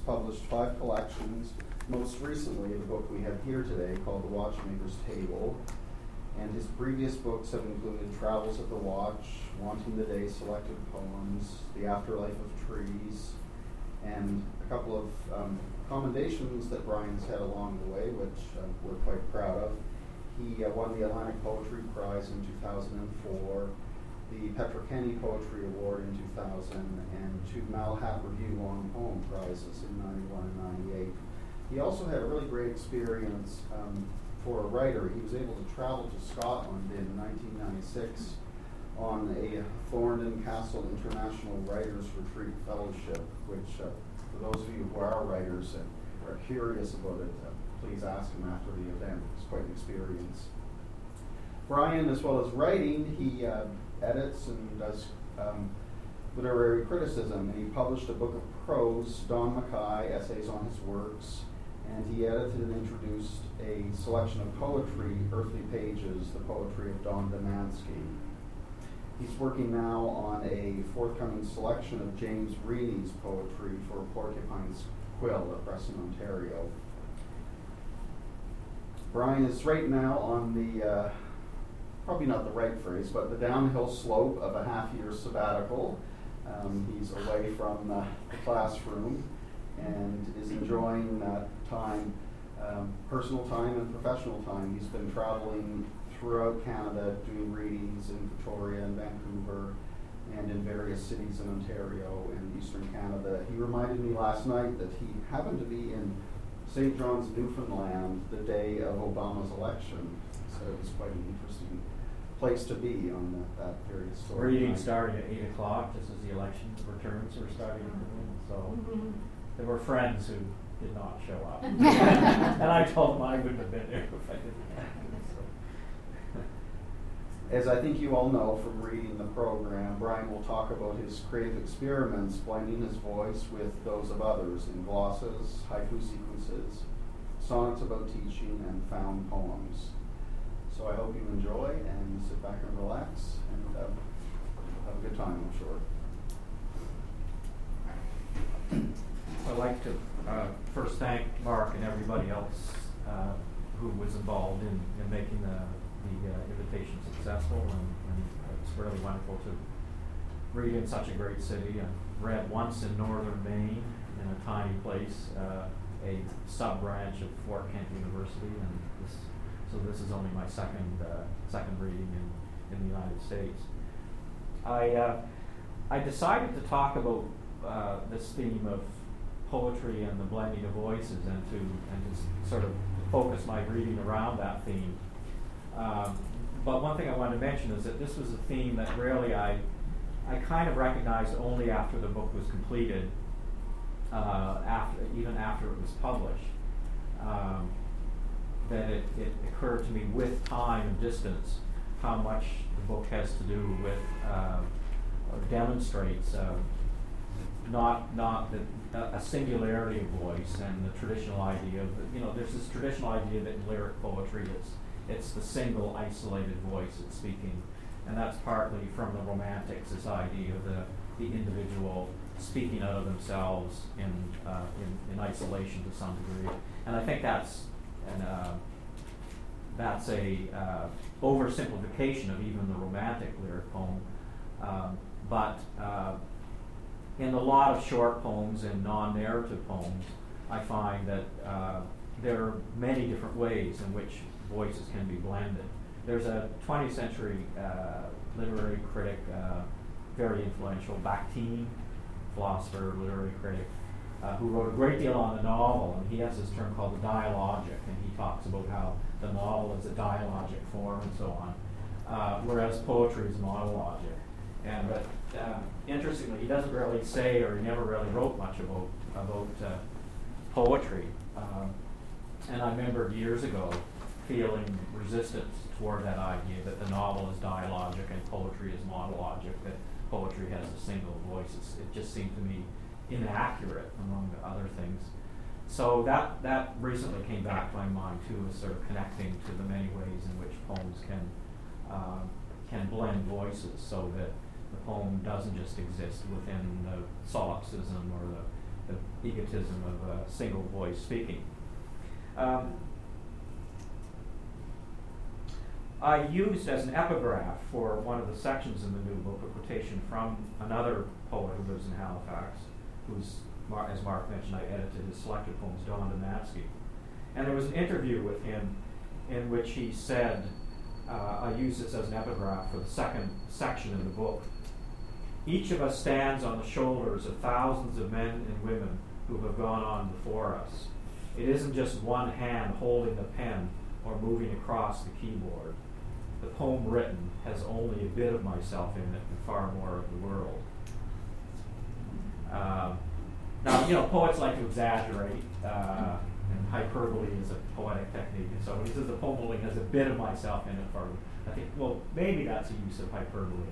published 5 collections, most recently the book we have here today called The Watchmaker's Table. And his previous books have included Travels of the Watch, Wanting the Day Selected Poems, The Afterlife of Trees, and a couple of commendations that Brian's had along the way, which we're quite proud of. He won the Atlantic Poetry Prize in 2004, the Petra Kenny Poetry Award in 2000, and 2 Malhat Review Long Poem Prizes in 91 and 98. He also had a really great experience for a writer. He was able to travel to Scotland in 1996 on a Thorndon Castle International Writers Retreat Fellowship, which for those of you who are writers and are curious about it, please ask him after the event. It's quite an experience. Brian, as well as writing, he edits and does literary criticism, and he published a book of prose, Don Mackay, Essays on His Works, and he edited and introduced a selection of poetry, Earthly Pages, the poetry of Don Demansky. He's working now on a forthcoming selection of James Reaney's poetry for Porcupine's Quill at Preston, Ontario. Brian is right now on the, probably not the right phrase, but the downhill slope of a half-year sabbatical. He's away from the classroom and is enjoying that time, personal time and professional time. He's been traveling throughout Canada doing readings in Victoria and Vancouver and in various cities in Ontario and Eastern Canada. He reminded me last night that he happened to be in St. John's, Newfoundland, the day of Obama's election. So it was quite an interesting place to be on that very historic Reading night. started at 8 o'clock, just as the election returns were starting. So there were friends who did not show up. And I told them I wouldn't have been there if I didn't have to. As I think you all know from reading the program, Brian will talk about his creative experiments, blending his voice with those of others in glosses, haiku sequences, sonnets about teaching, and found poems. So I hope you enjoy and sit back and relax and have a good time, I'm sure. I'd like to first thank Mark and everybody else who was involved in making the invitation successful, and it's really wonderful to read in such a great city. I read once in northern Maine in a tiny place, a sub-branch of Fort Kent University, and this is only my second reading in the United States. I decided to talk about this theme of poetry and the blending of voices, and to sort of focus my reading around that theme. But one thing I wanted to mention is that this was a theme that really I kind of recognized only after the book was completed, even after it was published. That it occurred to me with time and distance how much the book has to do with, or demonstrates, not a singularity of voice and the traditional idea of, there's this traditional idea that in lyric poetry it's the single isolated voice that's speaking, and that's partly from the Romantics, this idea of the individual speaking out of themselves in isolation to some degree, and I think that's a oversimplification of even the Romantic lyric poem, but in a lot of short poems and non-narrative poems, I find that there are many different ways in which voices can be blended. There's a 20th century literary critic, very influential, Bakhtin, philosopher, literary critic, who wrote a great deal on the novel, and he has this term called the dialogic, and he talks about how the novel is a dialogic form and so on, whereas poetry is monologic. But interestingly, he doesn't really say, or he never really wrote much about poetry. And I remember years ago feeling resistance toward that idea that the novel is dialogic and poetry is monologic, that poetry has a single voice. It just seemed to me inaccurate, among other things. So that recently came back to my mind too, as sort of connecting to the many ways in which poems can blend voices, so that the poem doesn't just exist within the solipsism or the egotism of a single voice speaking. I used as an epigraph for one of the sections in the new book a quotation from another poet who lives in Halifax, who's, as Mark mentioned, I edited his selected poems, Don Demansky. And there was an interview with him in which he said, I used this as an epigraph for the second section in the book, "Each of us stands on the shoulders of thousands of men and women who have gone on before us. It isn't just one hand holding the pen or moving across the keyboard. The poem written has only a bit of myself in it and far more of the world." Now, poets like to exaggerate, and hyperbole is a poetic technique. And so when he says the poem only has a bit of myself in it, I think, well, maybe that's a use of hyperbole.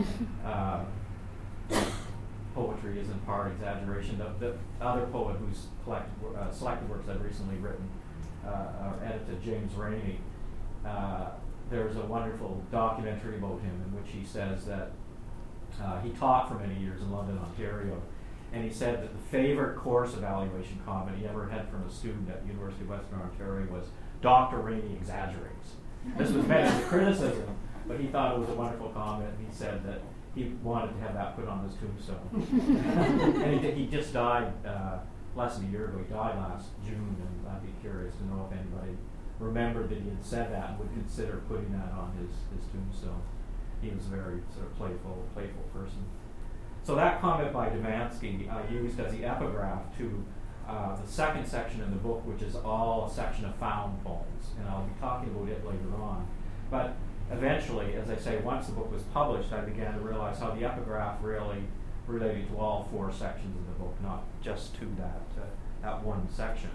Poetry is in part exaggeration. The other poet whose selected works I've recently written, or edited, James Rainey, there's a wonderful documentary about him in which he says that he taught for many years in London, Ontario, and he said that the favorite course evaluation comment he ever had from a student at the University of Western Ontario was, "Dr. Rainey exaggerates." This was meant as a criticism, but he thought it was a wonderful comment, and he said that he wanted to have that put on his tombstone. And he just died less than a year ago. He died last June, and I'd be curious to know if anybody remembered that he had said that and would consider putting that on his tombstone. He was a very sort of playful person. So that comment by Demansky I used as the epigraph to the second section in the book, which is all a section of found poems, and I'll be talking about it later on. But eventually, as I say, once the book was published, I began to realize how the epigraph really related to all four sections of the book, not just to that one section.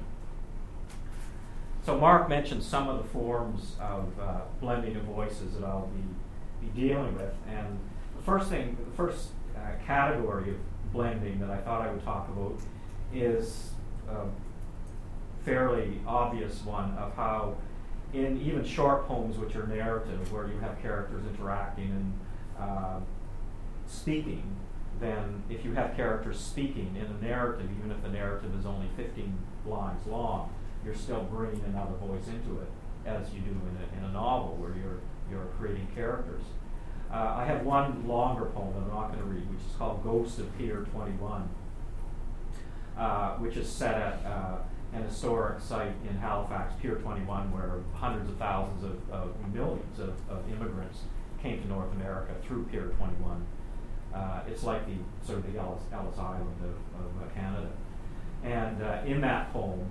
So Mark mentioned some of the forms of blending of voices that I'll be dealing with, and the first category of blending that I thought I would talk about is a fairly obvious one of how in even short poems which are narrative, where you have characters interacting and speaking, then if you have characters speaking in a narrative, even if the narrative is only 15 lines long, you're still bringing another voice into it, as you do in a novel where you're creating characters. I have one longer poem that I'm not going to read, which is called Ghost of Pier 21, which is set at an historic site in Halifax, Pier 21, where hundreds of thousands of millions of immigrants came to North America through Pier 21. It's like the Ellis Island of Canada. And in that poem,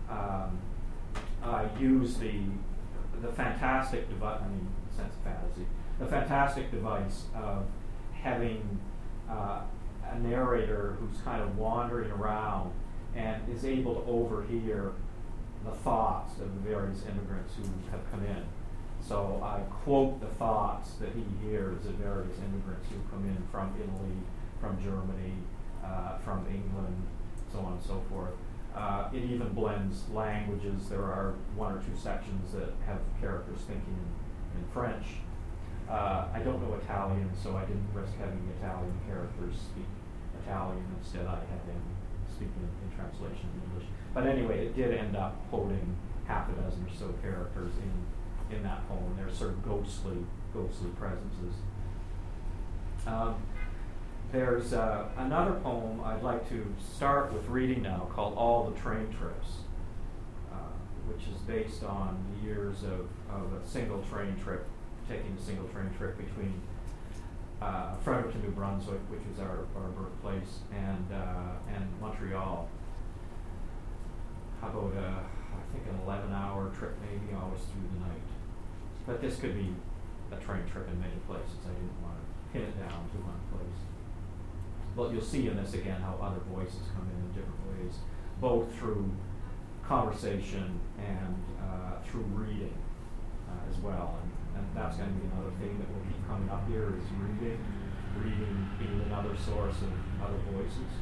I use the fantastic device, sense of fantasy, the fantastic device of having a narrator who's kind of wandering around and is able to overhear the thoughts of the various immigrants who have come in. So I quote the thoughts that he hears of various immigrants who come in from Italy, from Germany, from England, so on and so forth. It even blends languages. There are one or two sections that have characters thinking in French. I don't know Italian, so I didn't risk having Italian characters speak Italian. Instead, I had them speaking in translation in English. But anyway, it did end up quoting half a dozen or so characters in that poem. They're sort of ghostly presences. There's another poem I'd like to start with reading now called All the Train Trips, which is based on the years of a single train trip, taking a single train trip between Fredericton, New Brunswick, which is our birthplace, and Montreal. How about I think an 11-hour trip, maybe always through the night. But this could be a train trip in many places. I didn't want to pin it down to one place. But you'll see in this again how other voices come in different ways, both through conversation and through reading as well. And that's going to be another thing that will keep coming up here is reading being another source of other voices.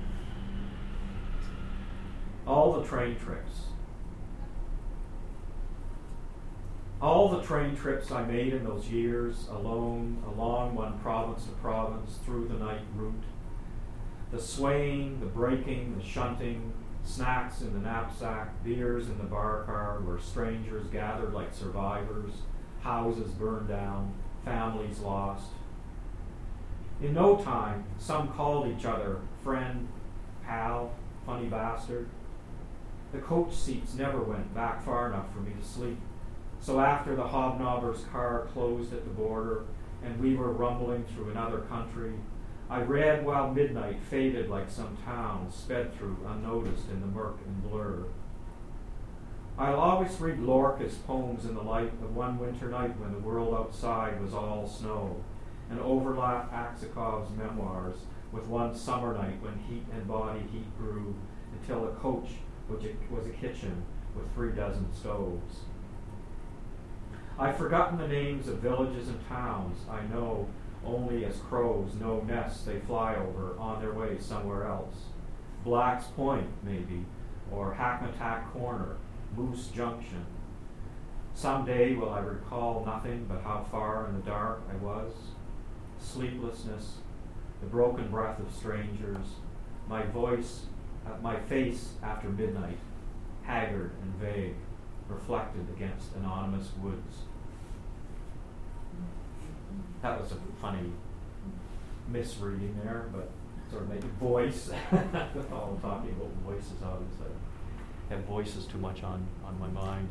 All the train trips. All the train trips I made in those years, alone, along one province to province, through the night route. The swaying, the breaking, the shunting, snacks in the knapsack, beers in the bar car where strangers gathered like survivors, houses burned down, families lost. In no time, some called each other friend, pal, funny bastard. The coach seats never went back far enough for me to sleep. So after the hobnobber's car closed at the border and we were rumbling through another country, I read while midnight faded like some town sped through unnoticed in the murk and blur. I'll always read Lorca's poems in the light of one winter night when the world outside was all snow, and overlap Aksakhov's memoirs with one summer night when heat and body heat grew until a coach was a kitchen with 36 stoves. I've forgotten the names of villages and towns I know only as crows know nests they fly over on their way somewhere else. Black's Point, maybe, or Hackmatack Corner, Moose Junction. Someday will I recall nothing but how far in the dark I was. Sleeplessness, the broken breath of strangers, my face after midnight, haggard and vague, reflected against anonymous woods. That was a funny misreading there, but sort of making voice. All I'm talking about voices, obviously. I have voices too much on my mind.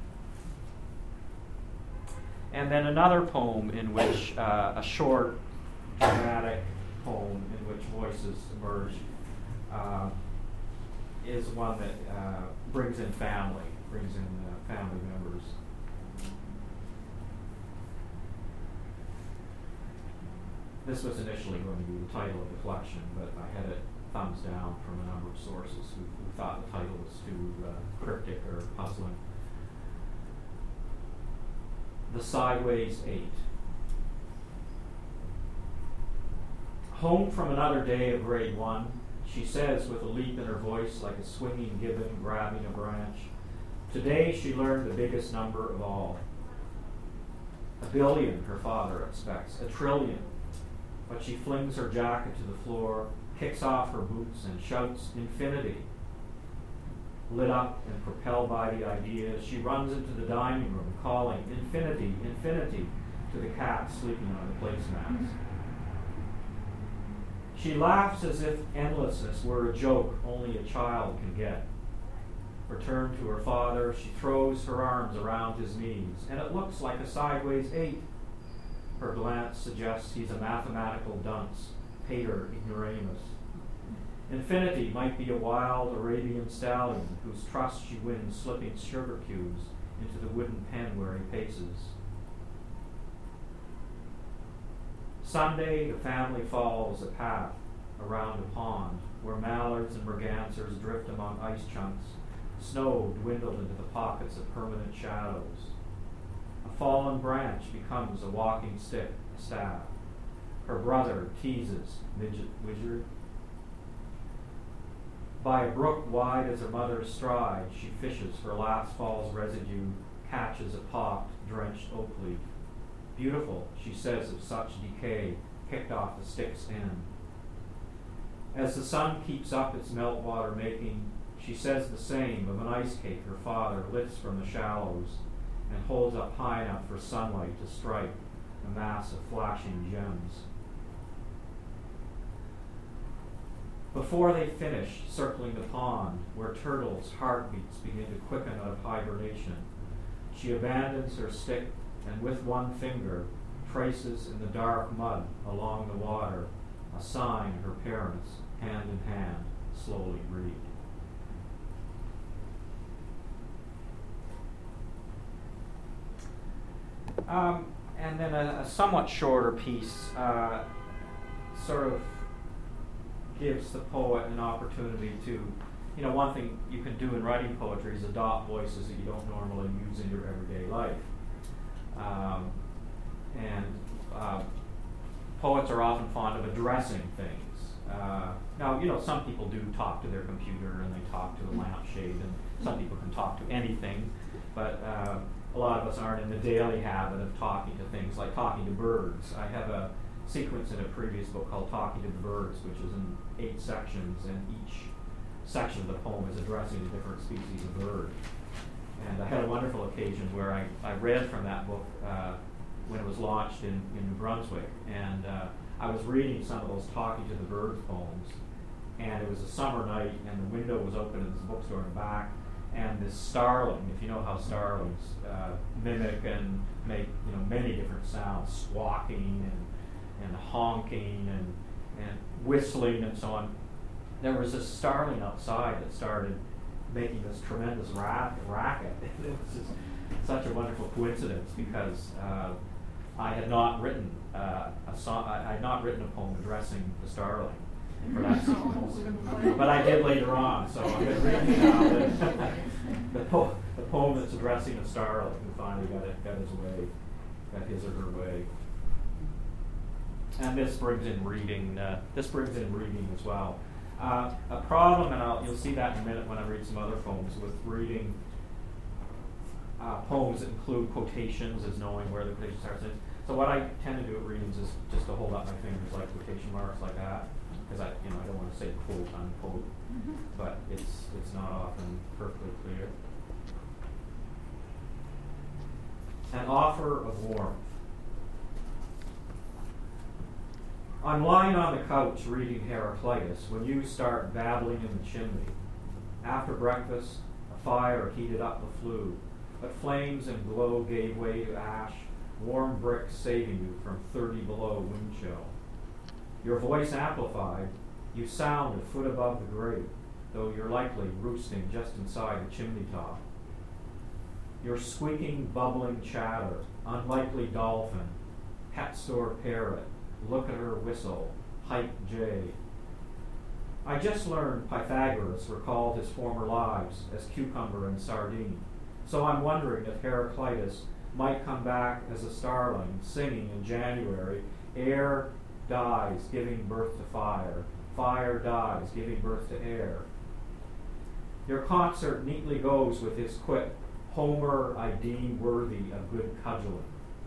And then another poem in which, a short, dramatic poem in which voices emerge, is one that brings in family members. This was initially going to be the title of the collection, but I had it thumbs down from a number of sources who thought the title was too cryptic or puzzling. The Sideways 8. Home from another day of grade 1, she says with a leap in her voice like a swinging gibbon grabbing a branch. Today she learned the biggest number of all. 1 billion, her father expects, 1 trillion. But she flings her jacket to the floor, kicks off her boots, and shouts infinity. Lit up and propelled by the idea, she runs into the dining room, calling infinity, infinity to the cat sleeping on the placemats. She laughs as if endlessness were a joke only a child can get. Returned to her father, she throws her arms around his knees, and it looks like a sideways 8. Her glance suggests he's a mathematical dunce, pater ignoramus. Infinity might be a wild Arabian stallion whose trust she wins slipping sugar cubes into the wooden pen where he paces. Sunday, the family follows a path around a pond where mallards and mergansers drift among ice chunks. Snow dwindled into the pockets of permanent shadows. A fallen branch becomes a walking stick, a staff. Her brother teases midget wizard. By a brook wide as her mother's stride, she fishes for last fall's residue, catches a popped, drenched oak leaf. Beautiful, she says of such decay, kicked off the stick's end. As the sun keeps up its meltwater making, she says the same of an ice cake her father lifts from the shallows and holds up high enough for sunlight to strike a mass of flashing gems. Before they finish circling the pond, where turtles' heartbeats begin to quicken out of hibernation, she abandons her stick and with one finger traces in the dark mud along the water a sign her parents, hand in hand, slowly read. And then a somewhat shorter piece sort of gives the poet an opportunity to, one thing you can do in writing poetry is adopt voices that you don't normally use in your everyday life. Poets are often fond of addressing things. Now, some people do talk to their computer and they talk to a lampshade, and some people can talk to anything, but a lot of us aren't in the daily habit of talking to things like talking to birds. I have a sequence in a previous book called Talking to the Birds, which is in 8 sections, and each section of the poem is addressing a different species of bird. And I had a wonderful occasion where I read from that book when it was launched in New Brunswick, and I was reading some of those Talking to the Birds poems, and it was a summer night, and the window was open in this bookstore in the back, and this starling, if you know how starlings mimic and make many different sounds, squawking and honking and whistling and so on. There was this starling outside that started making this tremendous racket. It was just such a wonderful coincidence because I had not written a song. I had not written a poem addressing the starling for that sequence, but I did later on. So I'm going to read you now the poem that's addressing a starling who finally got his way, got his or her way. And this brings in reading. This brings in reading as well. A problem, and you'll see that in a minute when I read some other poems, with reading poems that include quotations as knowing where the quotation starts. So what I tend to do at readings is just to hold up my fingers like quotation marks like that, because I don't want to say quote unquote, but it's not often perfectly clear. An offer of warmth. I'm lying on the couch reading Heraclitus when you start babbling in the chimney. After breakfast, a fire heated up the flue, but flames and glow gave way to ash, warm bricks saving you from 30 below wind chill. Your voice amplified, you sound a foot above the grate, though you're likely roosting just inside the chimney top. Your squeaking, bubbling chatter, unlikely dolphin, pet store parrot, look at her whistle, hype J. I just learned Pythagoras recalled his former lives as cucumber and sardine, so I'm wondering if Heraclitus might come back as a starling, singing in January, air dies, giving birth to fire, fire dies, giving birth to air. Your concert neatly goes with his quip, Homer I deem worthy of good cudgeling.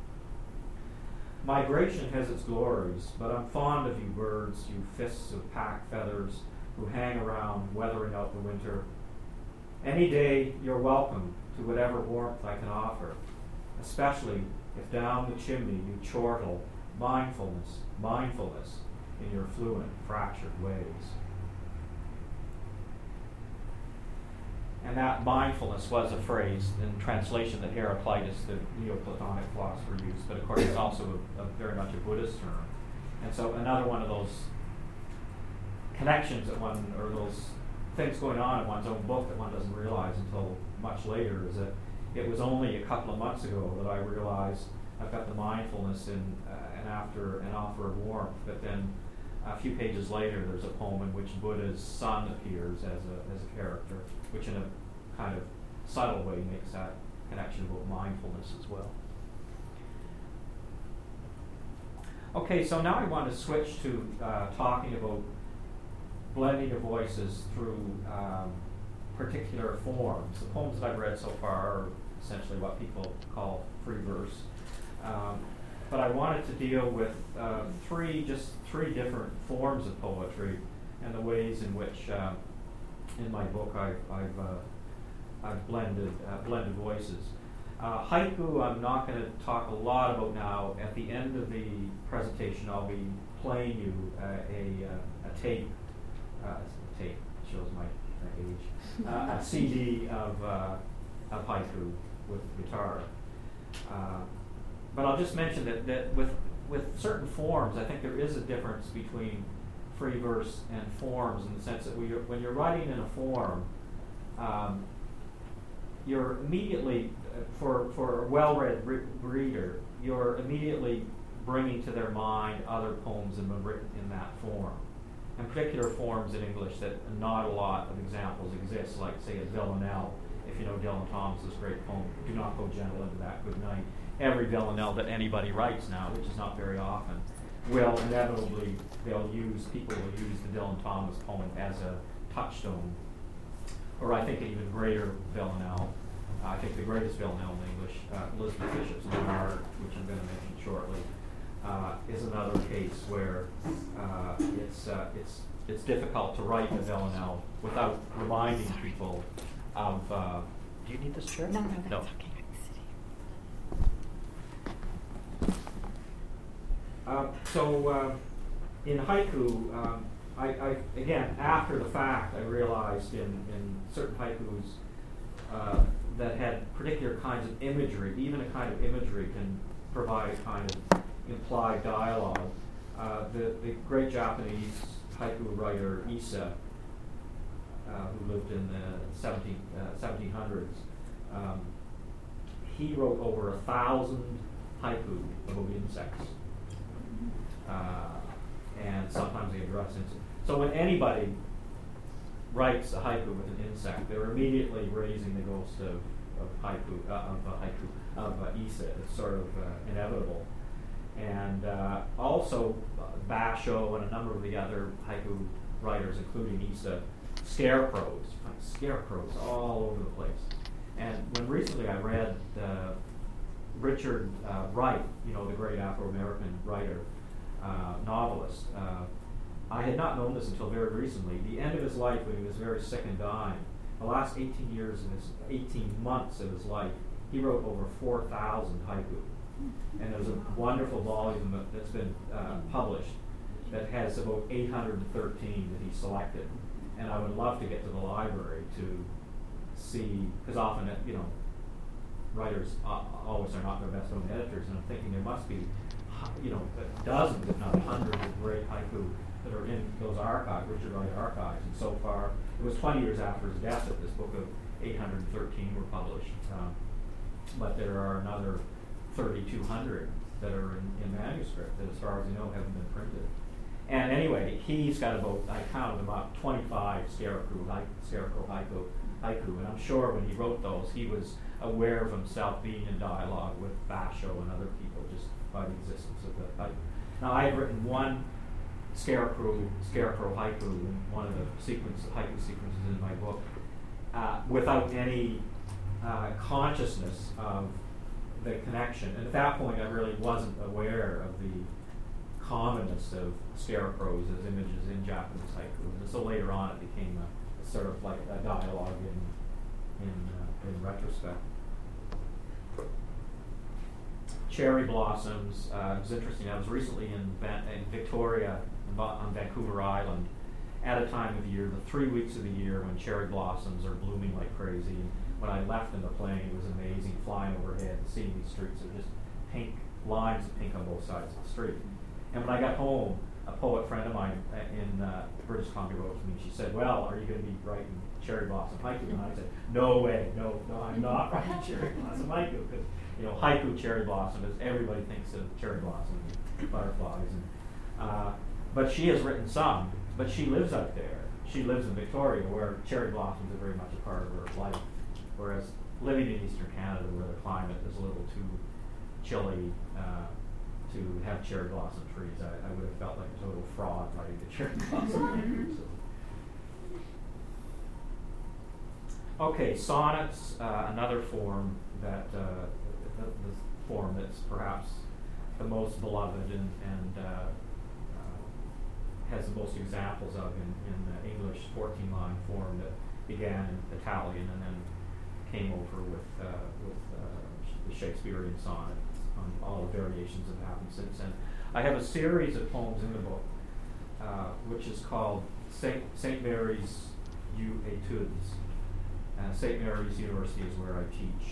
Migration has its glories, but I'm fond of you birds, you fists of pack feathers who hang around weathering out the winter. Any day you're welcome to whatever warmth I can offer, especially if down the chimney you chortle mindfulness in your fluent, fractured ways. And that mindfulness was a phrase in translation that Heraclitus, the Neoplatonic philosopher, used, but of course it's also very much a Buddhist term. And so another one of those connections that one, or those things going on in one's own book that one doesn't realize until much later, is that it was only a couple of months ago that I realized I've got the mindfulness in and after an offer of warmth, but then a few pages later there's a poem in which Buddha's son appears as a character, which in a kind of subtle way makes that connection about mindfulness as well. Okay, so now I want to switch to talking about blending of voices through particular forms. The poems that I've read so far are essentially what people call free verse. But I wanted to deal with three different forms of poetry and the ways in which in my book I've blended voices. Haiku I'm not going to talk a lot about now. At the end of the presentation I'll be playing you a tape shows my age, a CD of haiku with guitar. But I'll just mention that with certain forms, I think there is a difference between free verse and forms, in the sense that when you're writing in a form, you're immediately, for a well-read reader, you're immediately bringing to their mind other poems that have been written in that form. And particular forms in English that not a lot of examples exist, like, say, a villanelle. If you know Dylan Thomas's great poem, "Do not go gentle into that good night." Every villanelle that anybody writes now, which is not very often, will inevitably, people will use the Dylan Thomas poem as a touchstone. Or I think an even greater villanelle, I think the greatest villanelle in English, Elizabeth Bishop's Leonard, which I'm going to mention shortly, is another case where it's difficult to write a villanelle without reminding people of. Do you need this chair? No, that's okay. So in haiku, I again, after the fact, I realized in certain haikus that had particular kinds of imagery, even a kind of imagery can provide a kind of implied dialogue. The great Japanese haiku writer Issa, who lived in the 1700s, he wrote over 1,000 haiku about insects. And sometimes they address insects. So when anybody writes a haiku with an insect, they're immediately raising the ghost of Issa. It's sort of inevitable. And also Basho and a number of the other haiku writers, including Issa, scarecrows all over the place. And when recently I read Richard Wright, the great Afro-American writer, novelist, I had not known this until very recently. The end of his life, when he was very sick and dying, the last 18 months of his life, he wrote over 4,000 haiku. And there's a wonderful volume that's been published that has about 813 that he selected. And I would love to get to the library to see, because often, writers always are not their best known editors, and I'm thinking there must be, dozens, if not hundreds of great haiku that are in those archives, Richard Wright archives. And so far, it was 20 years after his death that this book of 813 were published. But there are another 3,200 that are in manuscript that, as far as I know, haven't been printed. And anyway, he's got about, I counted them up, 25 scarecrow haiku. And I'm sure when he wrote those, he was aware of himself being in dialogue with Basho and other people just by the existence of the haiku. Now, I had written one scarecrow haiku in one of the haiku sequences in my book without any consciousness of the connection. And at that point, I really wasn't aware of the commonness of scarecrows as images in Japanese haiku. And so later on, it became a sort of like a dialogue in retrospect. Cherry blossoms. It was interesting. I was recently in Victoria on Vancouver Island at a time of year, the 3 weeks of the year when cherry blossoms are blooming like crazy. And when I left in the plane, it was amazing flying overhead and seeing these streets of just pink, lines of pink on both sides of the street. And when I got home, a poet friend of mine in British Columbia wrote to me. She said, "Well, are you going to be writing cherry blossom haiku?" And I said, "No way, no, I'm not writing cherry blossom haiku." Because haiku cherry blossom is everybody thinks of cherry blossom and butterflies. And, but she has written some, but she lives out there. She lives in Victoria, where cherry blossoms are very much a part of her life. Whereas living in Eastern Canada, where the climate is a little too chilly to have cherry blossom trees, I would have felt like a total fraud writing the cherry blossom. Okay, sonnets, another form that the form that's perhaps the most beloved and has the most examples of in the English 14-line form that began in Italian and then came over with the Shakespearean sonnet on all the variations that have happened since then. I have a series of poems in the book, which is called St. Mary's U Etudes. St. Mary's University is where I teach.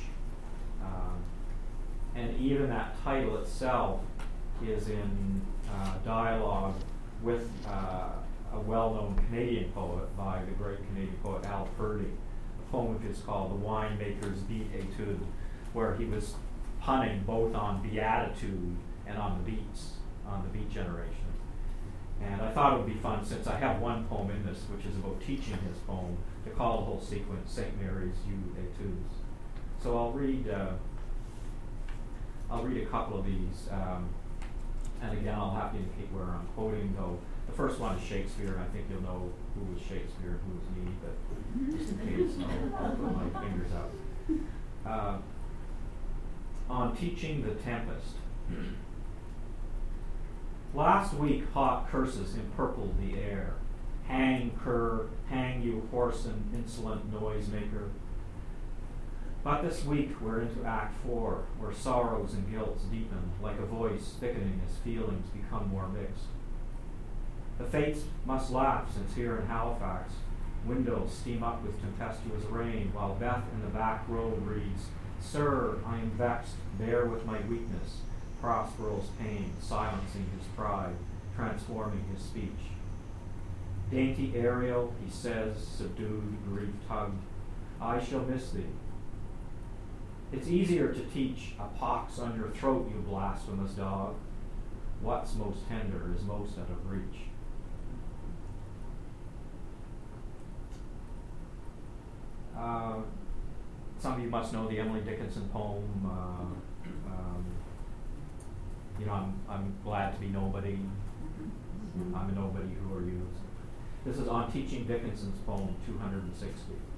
And even that title itself is in dialogue with a well-known Canadian poet by the great Canadian poet Al Purdy. The poem of his called The Winemaker's Beat Etude, where he was punning both on beatitude and on the beat generation. And I thought it would be fun, since I have one poem in this, which is about teaching his poem, to call the whole sequence St. Mary's U Etudes. So I'll read a couple of these, and again I'll have to indicate where I'm quoting, though. The first one is Shakespeare, and I think you'll know who was Shakespeare and who was me, but just in case, I'll put my fingers out. On Teaching the Tempest. Last week hot curses empurpled the air. Hang, cur, hang you whoreson, insolent noisemaker. But this week we're into Act 4, where sorrows and guilts deepen, like a voice thickening as feelings become more mixed. The fates must laugh, since here in Halifax, windows steam up with tempestuous rain, while Beth in the back row reads, Sir, I am vexed, bear with my weakness, Prospero's pain, silencing his pride, transforming his speech. Dainty Ariel, he says, subdued, grief tugged, I shall miss thee. It's easier to teach a pox on your throat, you blasphemous dog. What's most tender is most out of reach. Some of you must know the Emily Dickinson poem, I'm glad to be nobody. I'm a nobody, who are you? This is on Teaching Dickinson's poem 260.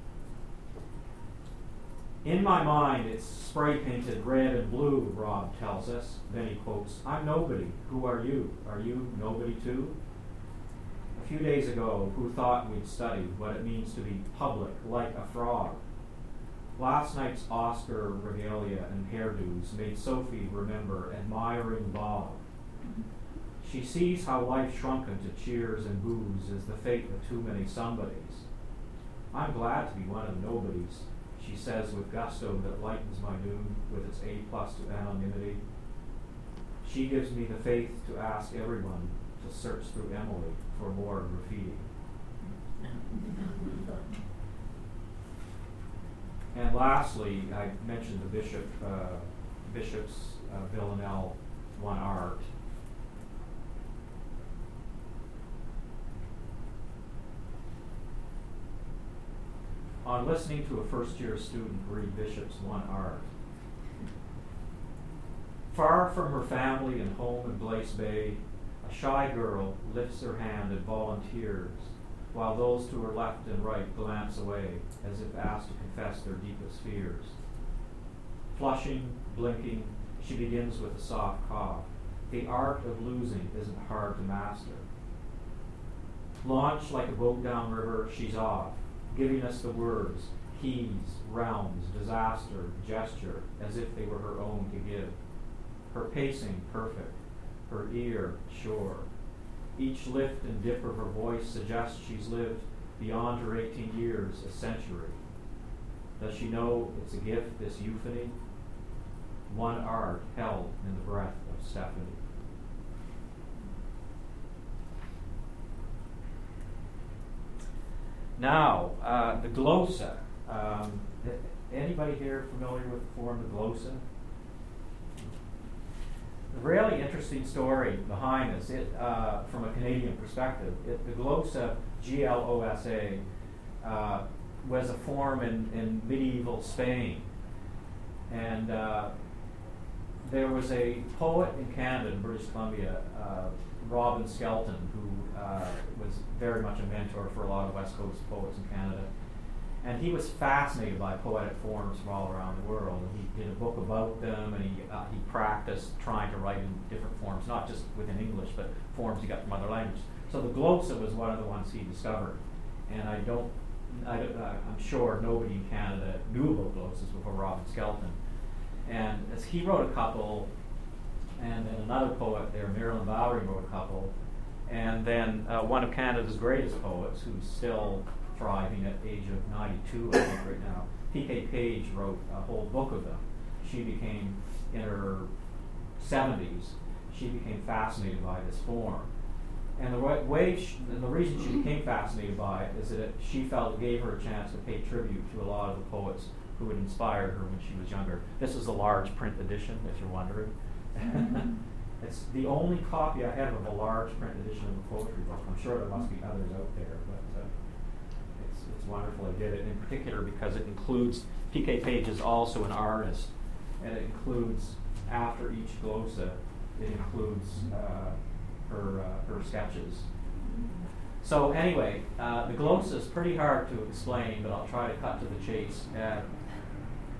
In my mind, it's spray-painted red and blue, Rob tells us. Then he quotes, I'm nobody. Who are you? Are you nobody too? A few days ago, who thought we'd study what it means to be public, like a frog? Last night's Oscar regalia and hairdos made Sophie remember admiring Bob. She sees how life shrunken to cheers and boos is the fate of too many somebodies. I'm glad to be one of nobodies, she says with gusto that lightens my noon with its A+ to anonymity. She gives me the faith to ask everyone to search through Emily for more graffiti. And lastly, I mentioned the Bishop's Villanelle One Art. On listening to a first-year student read Bishop's One Art, far from her family and home in Blaise Bay, a shy girl lifts her hand and volunteers, while those to her left and right glance away, as if asked to confess their deepest fears. Flushing, blinking, she begins with a soft cough. The art of losing isn't hard to master. Launched like a boat downriver, she's off, giving us the words, keys, realms, disaster, gesture, as if they were her own to give. Her pacing perfect, her ear sure. Each lift and dip of her voice suggests she's lived beyond her 18 years, a century. Does she know it's a gift, this euphony? One art held in the breath of Stephanie. Now, the glossa. Anybody here familiar with the form of glossa? A really interesting story behind this, from a Canadian perspective. The glossa, G-L-O-S-A, was a form in medieval Spain. And there was a poet in Canada, in British Columbia, Robin Skelton, who was very much a mentor for a lot of West Coast poets in Canada. And he was fascinated by poetic forms from all around the world. And he did a book about them, and he practiced trying to write in different forms, not just within English, but forms he got from other languages. So the glossa was one of the ones he discovered. And I'm sure nobody in Canada knew about glossas before Robin Skelton. And as he wrote a couple, and then another poet there, Marilyn Bowery, wrote a couple, and then one of Canada's greatest poets, who's still thriving at the age of 92, I think, right now, P.K. Page, wrote a whole book of them. She became, in her 70s, she became fascinated by this form. And the reason she became fascinated by it is that she felt it gave her a chance to pay tribute to a lot of the poets who had inspired her when she was younger. This is a large print edition, if you're wondering. It's the only copy I have of a large print edition of a poetry book. I'm sure there must be others out there, but it's wonderful I did it, in particular because it includes, P.K. Page is also an artist, and it includes, after each glossa, it includes her sketches. So anyway, the glossa is pretty hard to explain, but I'll try to cut to the chase.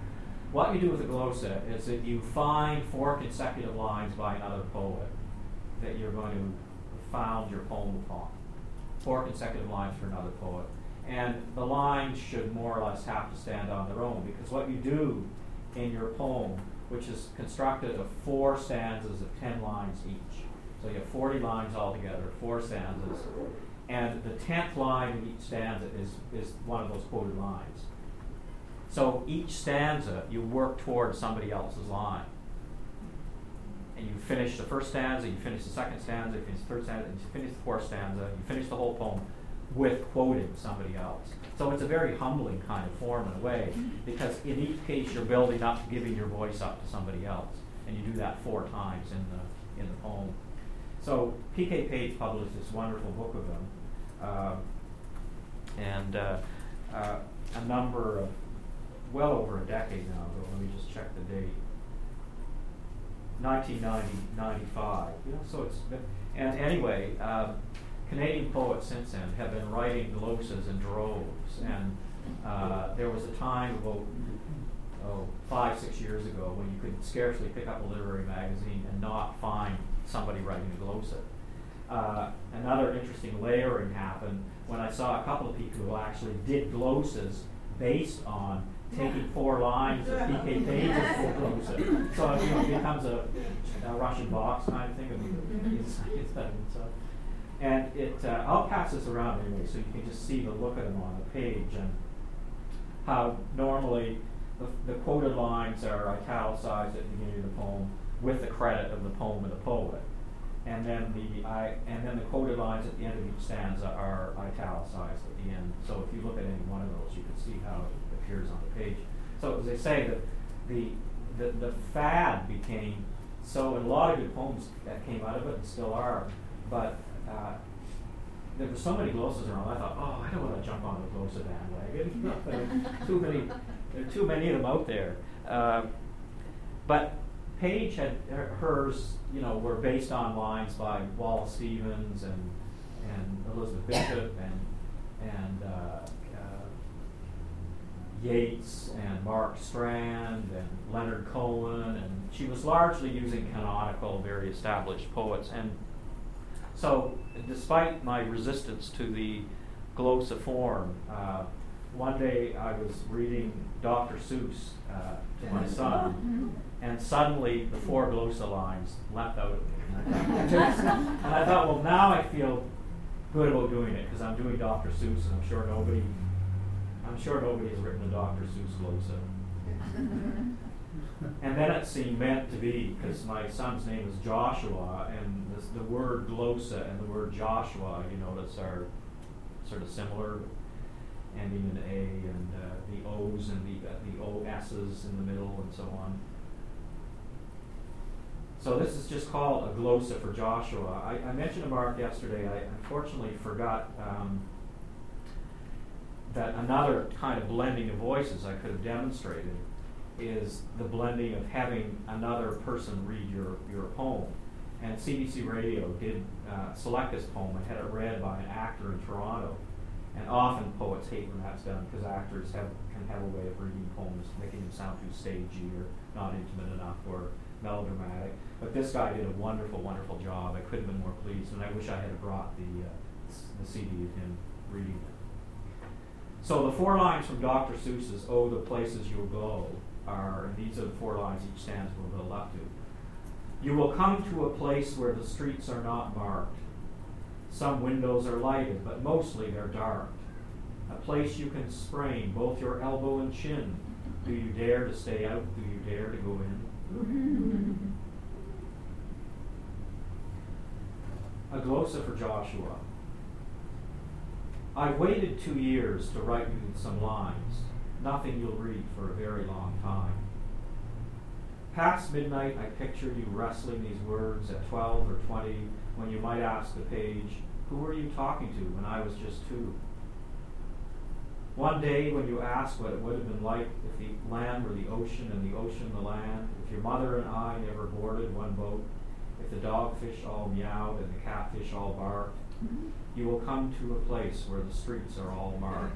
What you do with a glossa is that you find 4 consecutive lines by another poet, that you're going to found your poem upon. 4 consecutive lines for another poet. And the lines should more or less have to stand on their own, because what you do in your poem, which is constructed of 4 stanzas of 10 lines each. So you have 40 lines altogether, 4 stanzas, and the 10th line in each stanza is one of those quoted lines. So each stanza, you work towards somebody else's line. And you finish the first stanza, you finish the second stanza, you finish the third stanza, and you finish the 4th stanza, you finish the whole poem with quoting somebody else. So it's a very humbling kind of form in a way, because in each case you're building up, giving your voice up to somebody else, and you do that 4 times in the poem. So P.K. Page published this wonderful book of them, and a number of, well over a decade now ago. Let me just check the date. 1995. So it's been, and anyway, Canadian poets since then have been writing glosas in droves, and there was a time about 5-6 years ago when you could scarcely pick up a literary magazine and not find somebody writing a glosa. Another interesting layering happened when I saw a couple of people who actually did glosas based on taking 4 lines of P.K. Page's full glosa. So it becomes a Russian box kind of thing. And I'll pass this around anyway, so you can just see the look of them on the page, and how normally the quoted lines are italicized at the beginning of the poem with the credit of the poem and the poet, and then the quoted lines at the end of each stanza are italicized at the end. So if you look at any one of those, you can see how it appears on the page. So as they say, that the fad became so, and a lot of good poems that came out of it and still are, but there were so many glosas around. I thought, I don't want to jump on the glosa bandwagon. There are too many of them out there. But Page had hers, were based on lines by Wallace Stevens and Elizabeth Bishop and Yeats and Mark Strand and Leonard Cohen, and she was largely using canonical, very established poets. And so, despite my resistance to the glosa form, one day I was reading Dr. Seuss to my son, and suddenly the 4 glosa lines leapt out at me. And I thought, well, now I feel good about doing it, because I'm doing Dr. Seuss, and I'm sure nobody has written a Dr. Seuss glosa. And then it seemed meant to be, because my son's name is Joshua, and the word glosa and the word Joshua, you notice, are sort of similar, ending in A, and the O's and the O-S's in the middle, and so on. So this is just called a glosa for Joshua. I mentioned to Mark yesterday, I unfortunately forgot that another kind of blending of voices I could have demonstrated is the blending of having another person read your poem. And CBC Radio did select this poem and had it read by an actor in Toronto. And often poets hate when that's done, because actors can have a way of reading poems, making them sound too stagey or not intimate enough or melodramatic. But this guy did a wonderful, wonderful job. I couldn't have been more pleased, and I wish I had brought the CD of him reading it. So the 4 lines from Dr. Seuss's "Oh, the Places You'll Go" are, and these are the 4 lines each stanza will build up to. You will come to a place where the streets are not marked. Some windows are lighted, but mostly they're dark. A place you can sprain both your elbow and chin. Do you dare to stay out? Do you dare to go in? A glosa for Joshua. I waited 2 years to write you some lines. Nothing you'll read for a very long time. Past midnight, I picture you wrestling these words at 12 or 20, when you might ask the page, who were you talking to when I was just 2? One day when you asked what it would have been like if the land were the ocean and the ocean the land, if your mother and I never boarded one boat, if the dogfish all meowed and the catfish all barked, you will come to a place where the streets are all marked.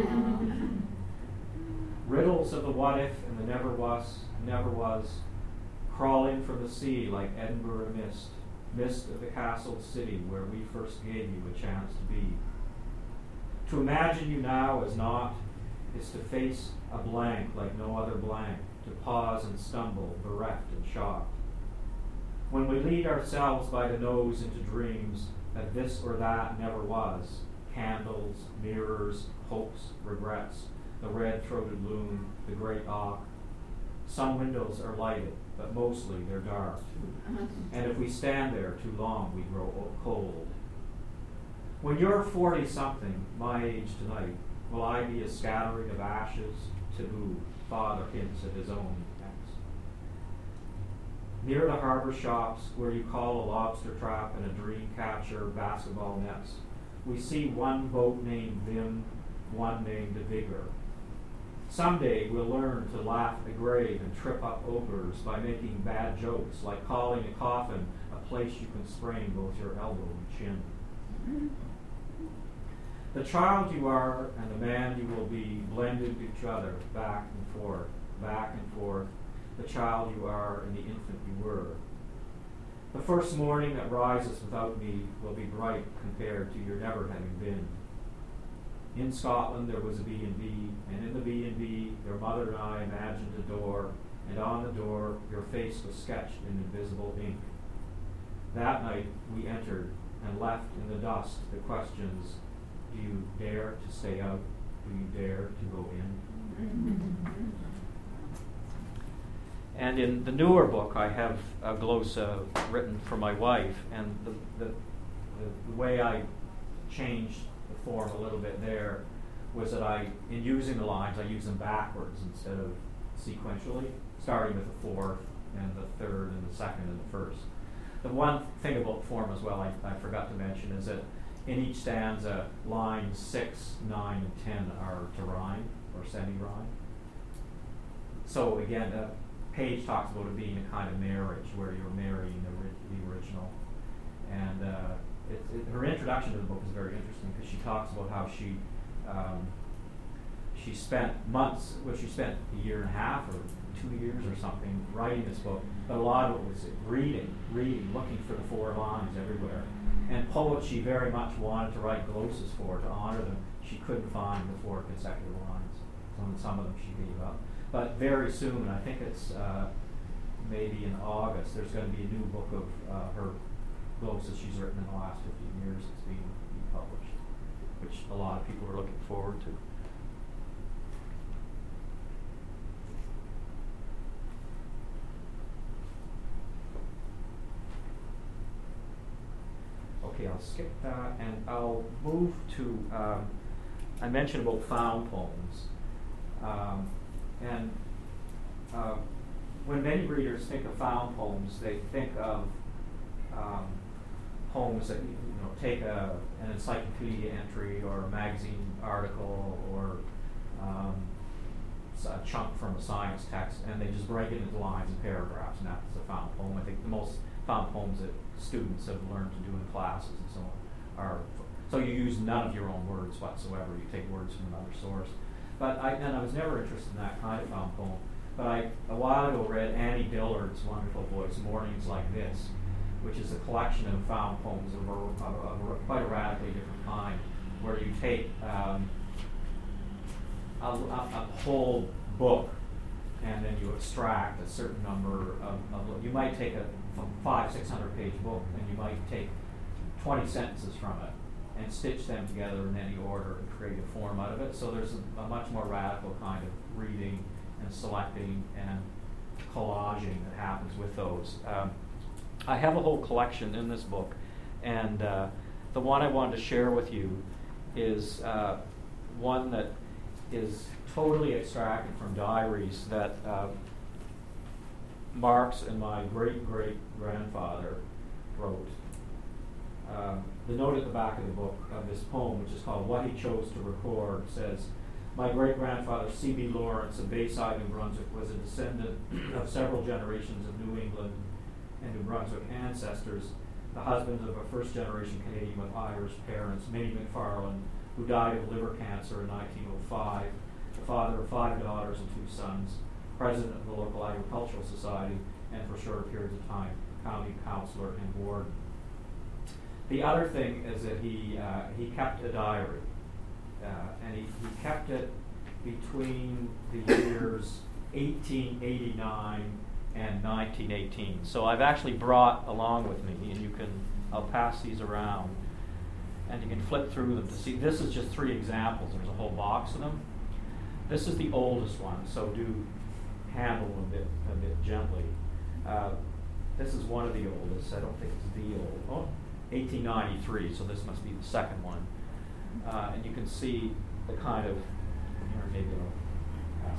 Riddles of the what if and the never was, crawl in from the sea like Edinburgh mist. mist of the castled city where we first gave you a chance to be. To imagine you now as not is to face a blank like no other blank, to pause and stumble, bereft and shocked. When we lead ourselves by the nose into dreams that this or that never was, candles, mirrors, hopes, regrets, the red-throated loon, the great auk. Some windows are lighted, but mostly they're dark. And if we stand there too long, we grow cold. When you're 40-something, my age tonight, will I be a scattering of ashes, taboo? Father hints at his own ex. Near the harbor shops, where you call a lobster trap and a dream catcher basketball nets, we see one boat named Vim, one named Vigor. Someday we'll learn to laugh at the grave and trip up ogres by making bad jokes, like calling a coffin a place you can sprain both your elbow and chin. The child you are and the man you will be blended each other back and forth, the child you are and the infant you were. The first morning that rises without me will be bright compared to your never having been. In Scotland there was a B&B, and in the B&B your mother and I imagined a door, and on the door your face was sketched in invisible ink. That night we entered and left in the dust the questions: do you dare to stay out? Do you dare to go in? And in the newer book, I have a glosa written for my wife, and the way I changed the form a little bit there was that in using the lines, I use them backwards instead of sequentially, starting with the fourth and the third and the second and the first. The one thing about form as well I forgot to mention is that in each stanza, lines 6, 9, and 10 are to rhyme or semi-rhyme. So again, Page talks about it being a kind of marriage where you're marrying the original. And her introduction to the book is very interesting because she talks about how she spent months, she spent a year and a half or 2 years or something writing this book, but a lot of it was reading, looking for the 4 lines everywhere. And poets she very much wanted to write glosses for, to honor them. She couldn't find the 4 consecutive lines. Some of them she gave up. But very soon, I think it's maybe in August, there's going to be a new book of her glosses she's written in the last 15 years that's being published, which a lot of people are looking forward to. Okay, I'll skip that and I'll move to, I mentioned about found poems. When many readers think of found poems, they think of poems that take an encyclopedia entry or a magazine article or a chunk from a science text, and they just break it into lines and paragraphs, and that's a found poem. I think the most found poems that students have learned to do in classes and so on are, so you use none of your own words whatsoever. You take words from another source. But I was never interested in that kind of found poem. But a while ago read Annie Dillard's wonderful voice, Mornings Like This, which is a collection of found poems of quite a radically different kind, where you take a whole book and then you extract a certain number of you might take a 500-600 page book and you might take 20 sentences from it and stitch them together in any order and create a form out of it. So there's a much more radical kind of reading and selecting and collaging that happens with those. I have a whole collection in this book, and the one I wanted to share with you is one that is totally extracted from diaries that Marx and my great-great-grandfather wrote. The note at the back of the book of this poem, which is called What He Chose to Record, says, "My great-grandfather, C.B. Lawrence of Bayside, New Brunswick, was a descendant of several generations of New England and New Brunswick ancestors, the husband of a first-generation Canadian with Irish parents, Minnie McFarland, who died of liver cancer in 1905, the father of 5 daughters and 2 sons, president of the local agricultural society, and for short periods of time, county councilor and warden. The other thing is that he kept a diary, and he kept it between the years 1889 and 1918. So I've actually brought along with me, and I'll pass these around, and you can flip through them to see. This is just 3 examples. There's a whole box of them. This is the oldest one, so do handle a bit gently. This is one of the oldest. I don't think it's the old. 1893, so this must be the second one. And you can see the kind of, here, maybe I'll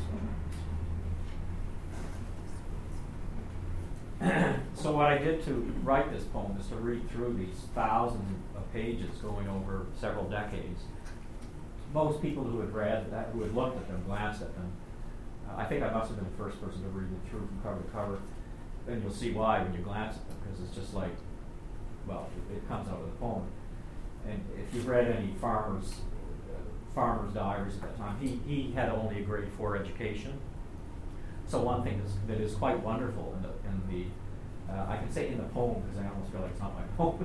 pass one. So what I did to write this poem is to read through these thousands of pages going over several decades. Most people who had read that, who had looked at them, glanced at them, I think I must have been the first person to read it through from cover to cover. And you'll see why when you glance at them, because it's just like, well, it comes out of the poem. And if you've read any farmers' diaries at that time, he had only a grade 4 education. So one thing that is quite wonderful in the I can say in the poem because I almost feel like it's not my poem,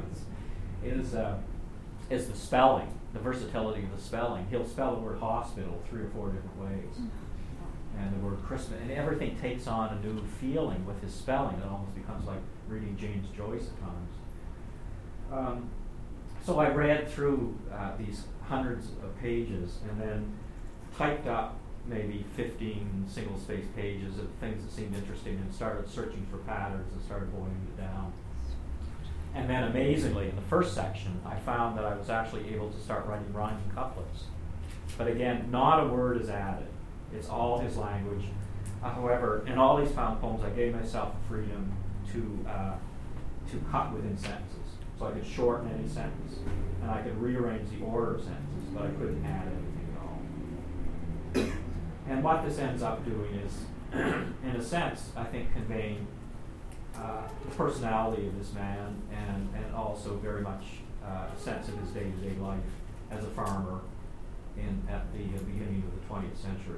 is the spelling, the versatility of the spelling. He'll spell the word hospital 3 or 4 different ways. And the word Christmas, and everything takes on a new feeling with his spelling. It almost becomes like reading James Joyce at times. So I read through these hundreds of pages and then typed up maybe 15 single-spaced pages of things that seemed interesting and started searching for patterns and started boiling it down. And then amazingly, in the first section, I found that I was actually able to start writing rhyming couplets. But again, not a word is added. It's all his language. However, in all these found poems, I gave myself the freedom to cut within sentences. So I could shorten any sentence, and I could rearrange the order of sentences, but I couldn't add anything at all. And what this ends up doing is, in a sense, I think conveying the personality of this man and also very much a sense of his day-to-day life as a farmer at the beginning of the 20th century.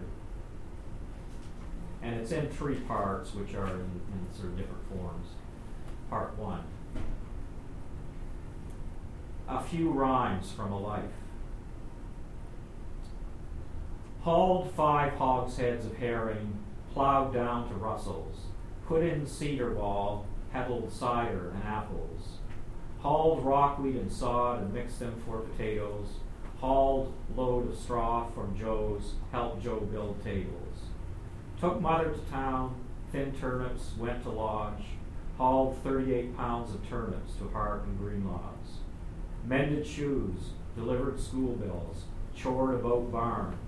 And it's in 3 parts, which are in sort of different forms. Part 1. A few rhymes from a life. Hauled 5 hogsheads of herring, plowed down to Russell's, put in cedar wall, peddled cider and apples. Hauled rockweed and sod and mixed them for potatoes. Hauled load of straw from Joe's, helped Joe build tables. Took mother to town, thinned turnips, went to lodge. Hauled 38 pounds of turnips to Hart and Greenlaws. Mended shoes, delivered school bills, chored a boat barn,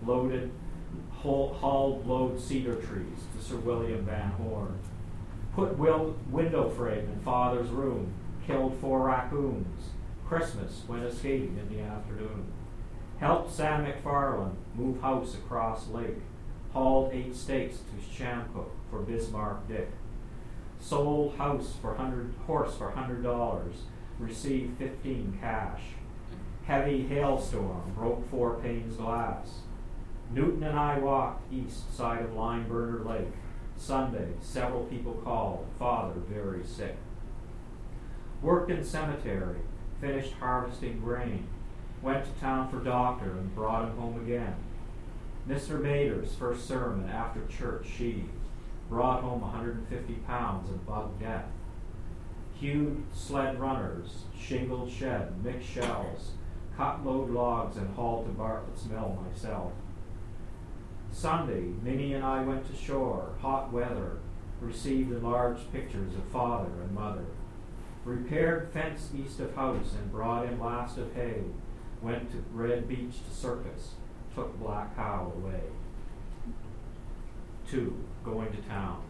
hauled load cedar trees to Sir William Van Horn. Put window frame in father's room, killed 4 raccoons. Christmas went a skating in the afternoon. Helped Sam McFarland move house across lake. Hauled 8 steaks to Shamcook for Bismarck Dick. Sold horse for $100. Received 15 cash. Heavy hailstorm broke 4 panes glass. Newton and I walked east side of Lineburner Lake. Sunday, several people called. Father very sick. Worked in cemetery. Finished harvesting grain. Went to town for doctor and brought him home again. Mr. Mader's first sermon after church sheathed. Brought home 150 pounds of bug death. Hewed sled runners, shingled shed, mixed shells, cut load logs and hauled to Bartlett's mill myself. Sunday, Minnie and I went to shore, hot weather, received enlarged pictures of father and mother. Repaired fence east of house and brought in last of hay. Went to Red Beach to circus, took black cow away. 2. Going to town.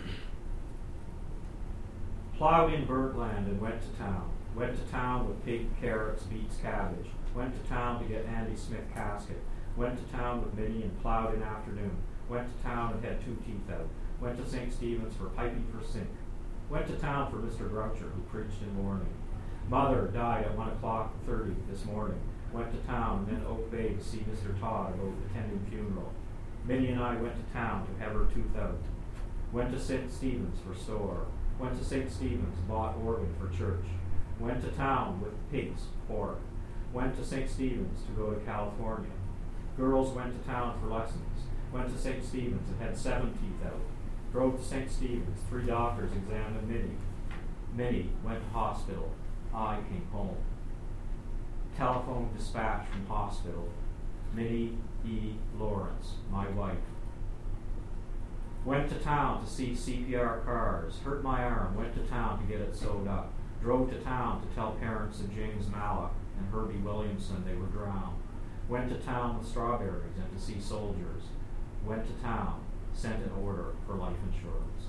Plowed in burnt land and went to town. Went to town with pig, carrots, beets, cabbage. Went to town to get Andy Smith casket. Went to town with Minnie and plowed in afternoon. Went to town and had 2 teeth out. Went to St. Stephen's for piping for sink. Went to town for Mr. Groucher, who preached in morning. Mother died at 1:30 this morning. Went to town and then Oak Bay to see Mr. Todd about attending funeral. Minnie and I went to town to have her tooth out. Went to St. Stephen's for store. Went to St. Stephen's, bought organ for church. Went to town with pigs, pork. Went to St. Stephen's to go to California. Girls went to town for lessons. Went to St. Stephen's and had 7 teeth out. Drove to St. Stephen's. 3 doctors examined Minnie. Minnie went to hospital. I came home. Telephone dispatch from hospital. Minnie E. Lawrence, my wife. Went to town to see CPR cars. Hurt my arm. Went to town to get it sewed up. Drove to town to tell parents of James Mallock and Herbie Williamson they were drowned. Went to town with strawberries and to see soldiers. Went to town, sent an order for life insurance.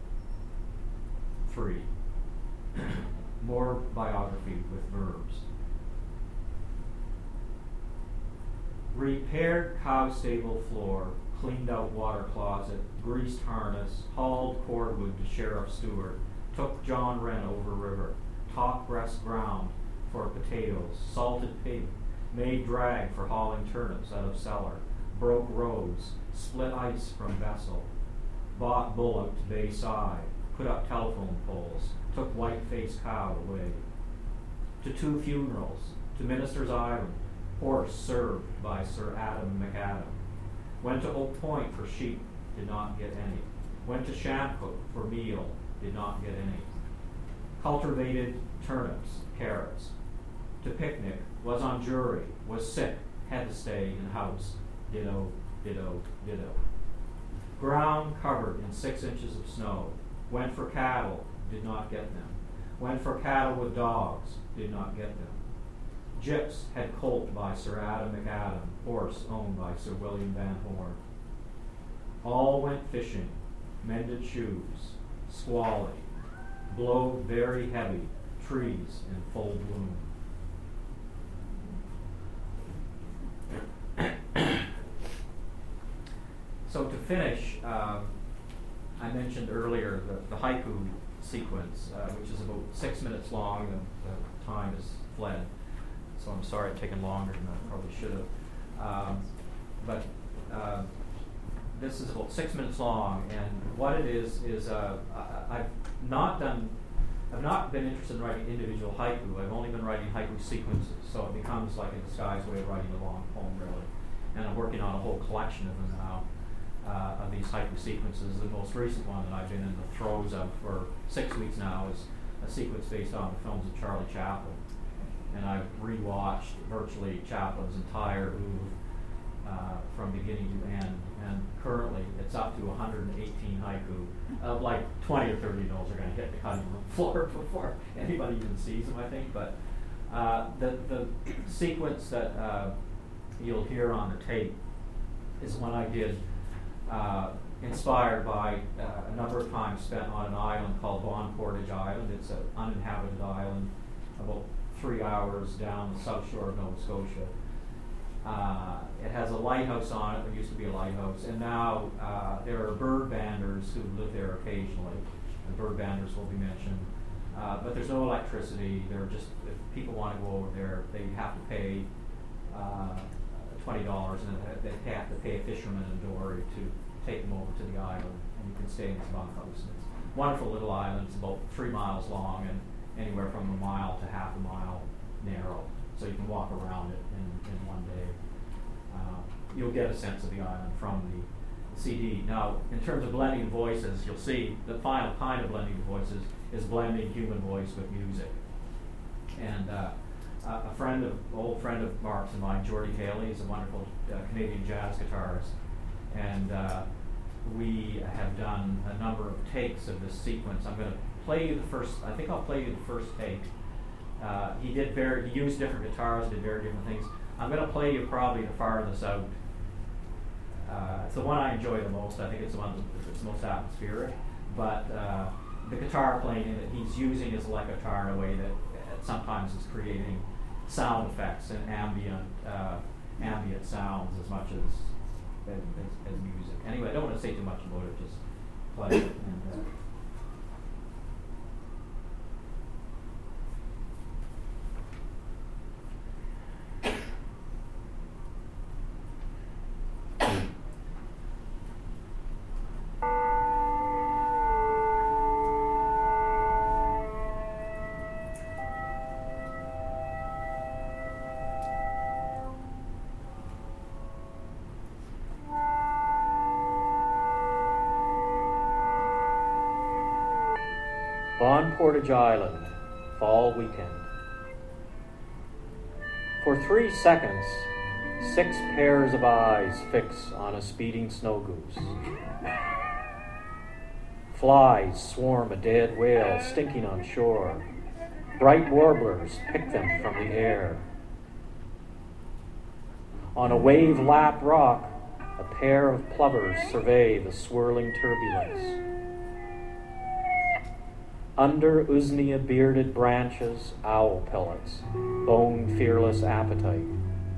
3. More biography with verbs. Repaired cow stable floor, cleaned out water closet, greased harness, hauled cordwood to Sheriff Stewart, took John Wren over river, top breast ground for potatoes, salted pig, made drag for hauling turnips out of cellar, broke roads, split ice from vessel, bought bullock to Bayside, put up telephone poles, took white-faced cow away. To 2 funerals, to Minister's Island, horse served by Sir Adam McAdam. Went to Oak Point for sheep, did not get any. Went to Shamcook for meal, did not get any. Cultivated turnips, carrots. To picnic, was on jury, was sick, had to stay in house, ditto, ditto, ditto. Ground covered in 6 inches of snow. Went for cattle, did not get them. Went for cattle with dogs, did not get them. Gyps had colt by Sir Adam McAdam, horse owned by Sir William Van Horn. All went fishing, mended shoes, squally, blow very heavy, trees in full bloom. So to finish, I mentioned earlier the haiku sequence, which is about 6 minutes long. The time has fled, so I'm sorry it's taken longer than I probably should have. But this is about 6 minutes long, and what it is I've not been interested in writing individual haiku. I've only been writing haiku sequences, so it becomes like a disguised way of writing a long poem, really. And I'm working on a whole collection of them now, of these haiku sequences. The most recent one that I've been in the throes of for 6 weeks now is a sequence based on the films of Charlie Chaplin. And I've rewatched virtually Chaplin's entire oeuvre from beginning to end. And currently it's up to 118 haiku. Of like 20 or 30 of those are going to hit the cutting room floor before anybody even sees them, I think. But the sequence that you'll hear on the tape is one I did inspired by a number of times spent on an island called Bon Portage Island. It's an uninhabited island about 3 hours down the south shore of Nova Scotia. It has a lighthouse on it. There used to be a lighthouse, and now there are bird banders who live there occasionally. The bird banders will be mentioned, but there's no electricity. They're just, if people want to go over there, they have to pay $20, and they have to pay a fisherman and dory to take them over to the island, and you can stay in this bunkhouse. It's a wonderful little island. It's about 3 miles long and anywhere from a mile to half a mile narrow, so you can walk around it in one day. You'll get a sense of the island from the CD. Now, in terms of blending voices, you'll see the final kind of blending voices is blending human voice with music. And old friend of Mark's and mine, Geordie Haley, is a wonderful Canadian jazz guitarist. And we have done a number of takes of this sequence. I'm going to play you the first, I think I'll play you the first take. He used different guitars, did very different things. I'm going to play you probably the farthest out. It's the one I enjoy the most. I think it's the one that's most atmospheric. But the guitar playing in it, he's using his electric guitar in a way that sometimes is creating sound effects and ambient sounds as much as music. Anyway, I don't want to say too much about it. Just play it. And, Bon Portage Island, fall weekend. For 3 seconds, 6 pairs of eyes fix on a speeding snow goose. Flies swarm a dead whale stinking on shore. Bright warblers pick them from the air. On a wave-lapped rock, a pair of plovers survey the swirling turbulence. Under usnea-bearded branches, owl pellets, bone-fearless appetite.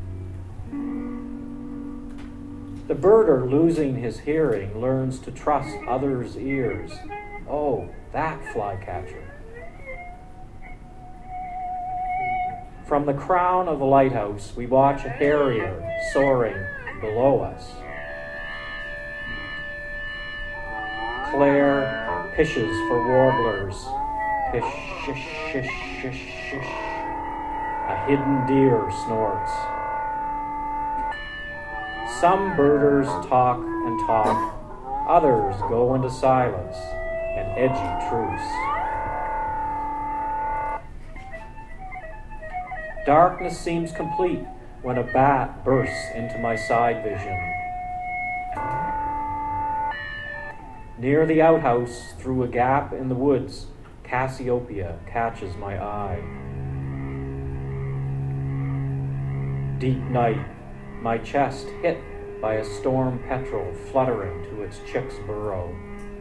The birder, losing his hearing, learns to trust others' ears. Oh, that flycatcher. From the crown of the lighthouse, we watch a harrier soaring below us. Claire pishes for warblers. Pish, shish, shish, shish, shish. A hidden deer snorts. Some birders talk and talk. Others go into silence and edgy truce. Darkness seems complete when a bat bursts into my side vision. Near the outhouse, through a gap in the woods, Cassiopeia catches my eye. Deep night, my chest hit by a storm petrel fluttering to its chick's burrow.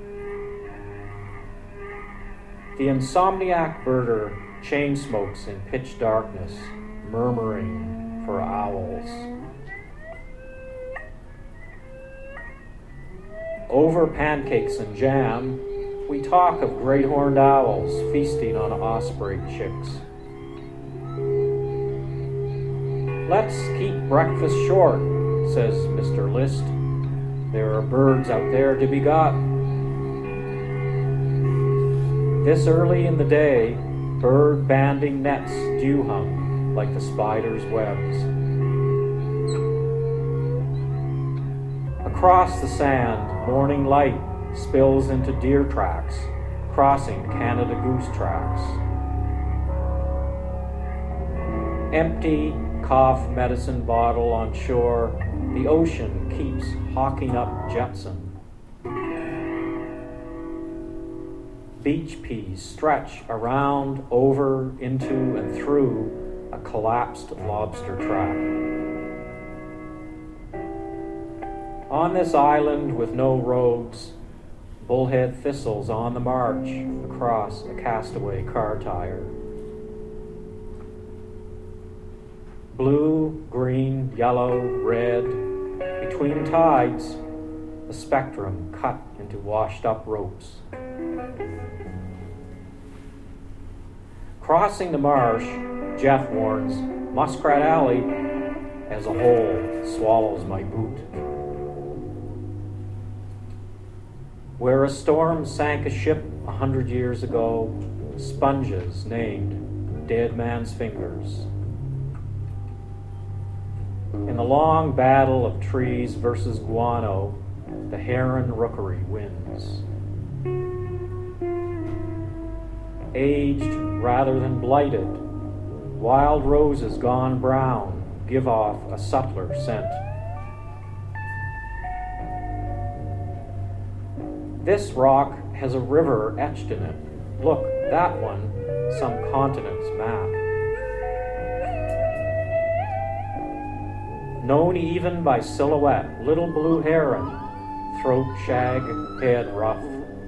The insomniac birder chain smokes in pitch darkness, murmuring for owls. Over pancakes and jam, we talk of great horned owls feasting on osprey chicks. Let's keep breakfast short, says Mr. List. There are birds out there to be got. This early in the day, bird banding nets dew hung like the spider's webs. Across the sand, morning light spills into deer tracks, crossing Canada goose tracks. Empty cough medicine bottle on shore, the ocean keeps hawking up jetsam. Beach peas stretch around, over, into, and through a collapsed lobster trap. On this island with no roads, bullhead thistles on the march across a castaway car tire. Blue, green, yellow, red, between tides, a spectrum cut into washed-up ropes. Crossing the marsh, Jeff warns, Muskrat Alley as a whole swallows my boot. Where a storm sank a ship 100 years ago, sponges named Dead Man's Fingers. In the long battle of trees versus guano, the heron rookery wins. Aged rather than blighted, wild roses gone brown give off a subtler scent. This rock has a river etched in it. Look, that one, some continent's map. Known even by silhouette, little blue heron, throat shag, head rough.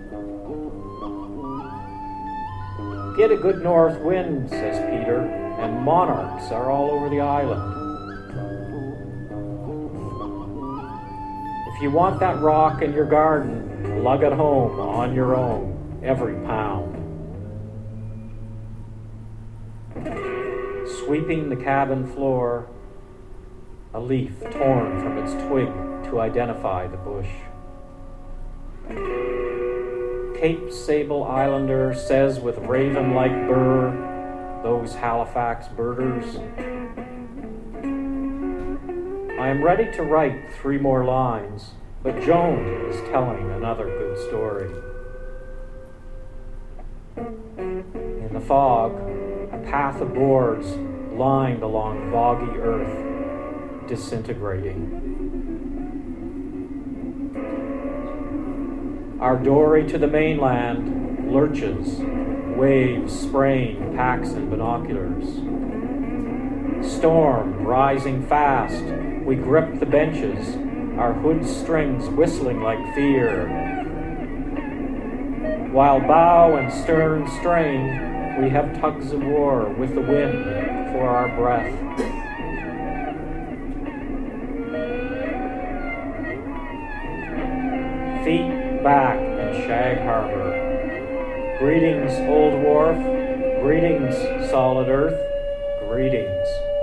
Get a good north wind, says Peter, and monarchs are all over the island. If you want that rock in your garden, lug it home on your own, every pound. Sweeping the cabin floor, a leaf torn from its twig to identify the bush. Cape Sable Islander says with raven-like burr, those Halifax birders. I am ready to write 3 more lines, but Joan is telling another good story. In the fog, a path of boards lined along boggy earth, disintegrating. Our dory to the mainland lurches, waves spraying packs and binoculars. Storm rising fast, we grip the benches, our hood strings whistling like fear. While bow and stern strain, we have tugs of war with the wind for our breath. Feet back in Shag Harbor. Greetings, Old Wharf. Greetings, solid earth. Greetings.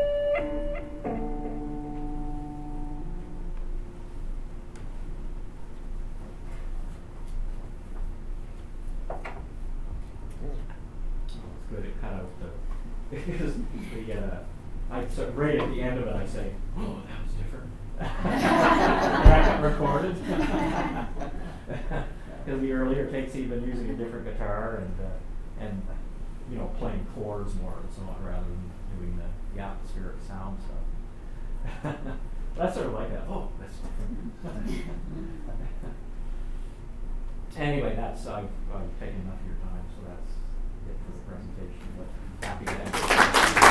It's good. It cut out the because I so right at the end of it I say, oh, that was different. That got recorded. Because the earlier takes he'd been using a different guitar and you know, playing chords more and so on rather than doing the atmospheric sound stuff. That's sort of like that. Oh, that's different. Anyway, I've taken enough of your time, so that's it for the presentation. But happy to answer.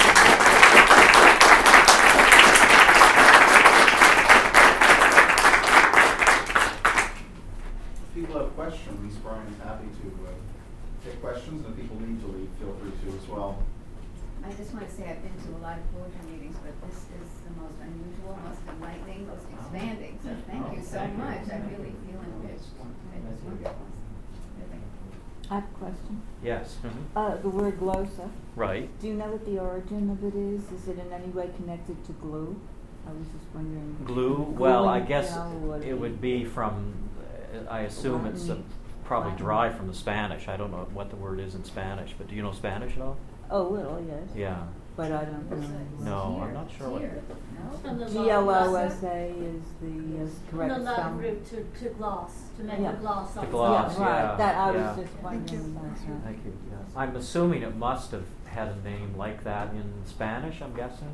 If people have questions, Brian's happy to take questions, and if people need to leave, feel free to as well. I just want to say I've been to a lot of poetry meetings, but this is the most unusual, most enlightening, most expanding. So thank you so much. I really feel enriched. It was wonderful. Really. I have a question. Yes. The word glosa. Right. Do you know what the origin of it is? Is it in any way connected to glue? I was just wondering. Glue? Well, I Gluing, guess you know, what it would be from, I assume it's probably Latin. derived from the Spanish. I don't know what the word is in Spanish, but do you know Spanish at all? Oh, little, yes. Yeah. But I don't know. No, I'm not sure what. Here. No? From the GLOSA is the correct From the Latin spelling. root to gloss, to make Yeah. a gloss. To on gloss, something. Yeah, yeah, right. That I yeah. was just wondering. That's right. Thank you. Yes. I'm assuming it must have had a name like that in Spanish, I'm guessing.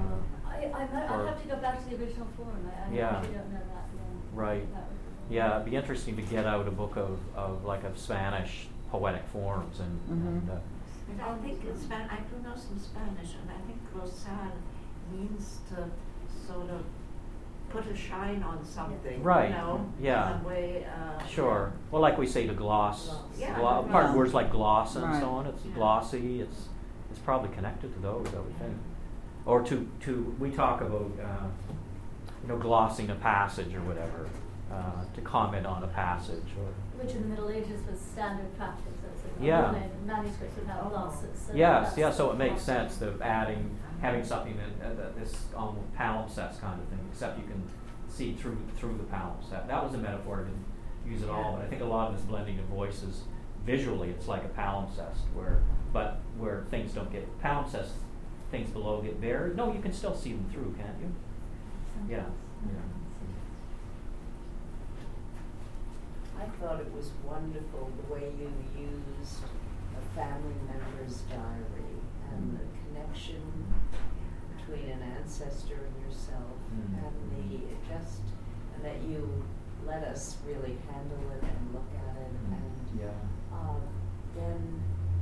I'll have to go back to the original form. I Yeah. actually don't know that. No. Right. That would- Yeah, it'd be interesting to get out a book of Spanish poetic forms and And I think in Spanish, I do know some Spanish, and I think glosar means to sort of put a shine on something, Right, you know, yeah. in a way. sure. Well, like we say to gloss, Gloss. Yeah. part of Yeah. words like gloss and Right. so on. It's Yeah. glossy. It's probably connected to those, I would think. Or to we talk about glossing a passage or whatever, to comment on a passage or. Which in the Middle Ages was standard practice. Yeah. Manuscripts would have glosses. So Yes, that's so it makes gloss. sense of having something that this palimpsest kind of thing, except you can see through the palimpsest. That was a metaphor. I didn't use it all, but I think a lot of this blending of voices visually, it's like a palimpsest where things don't get palimpsest, things below get buried. No, you can still see them through, can't you? Yeah. I thought it was wonderful the way you used a family member's diary and the connection between an ancestor and yourself, and that you let us really handle it and look at it, and then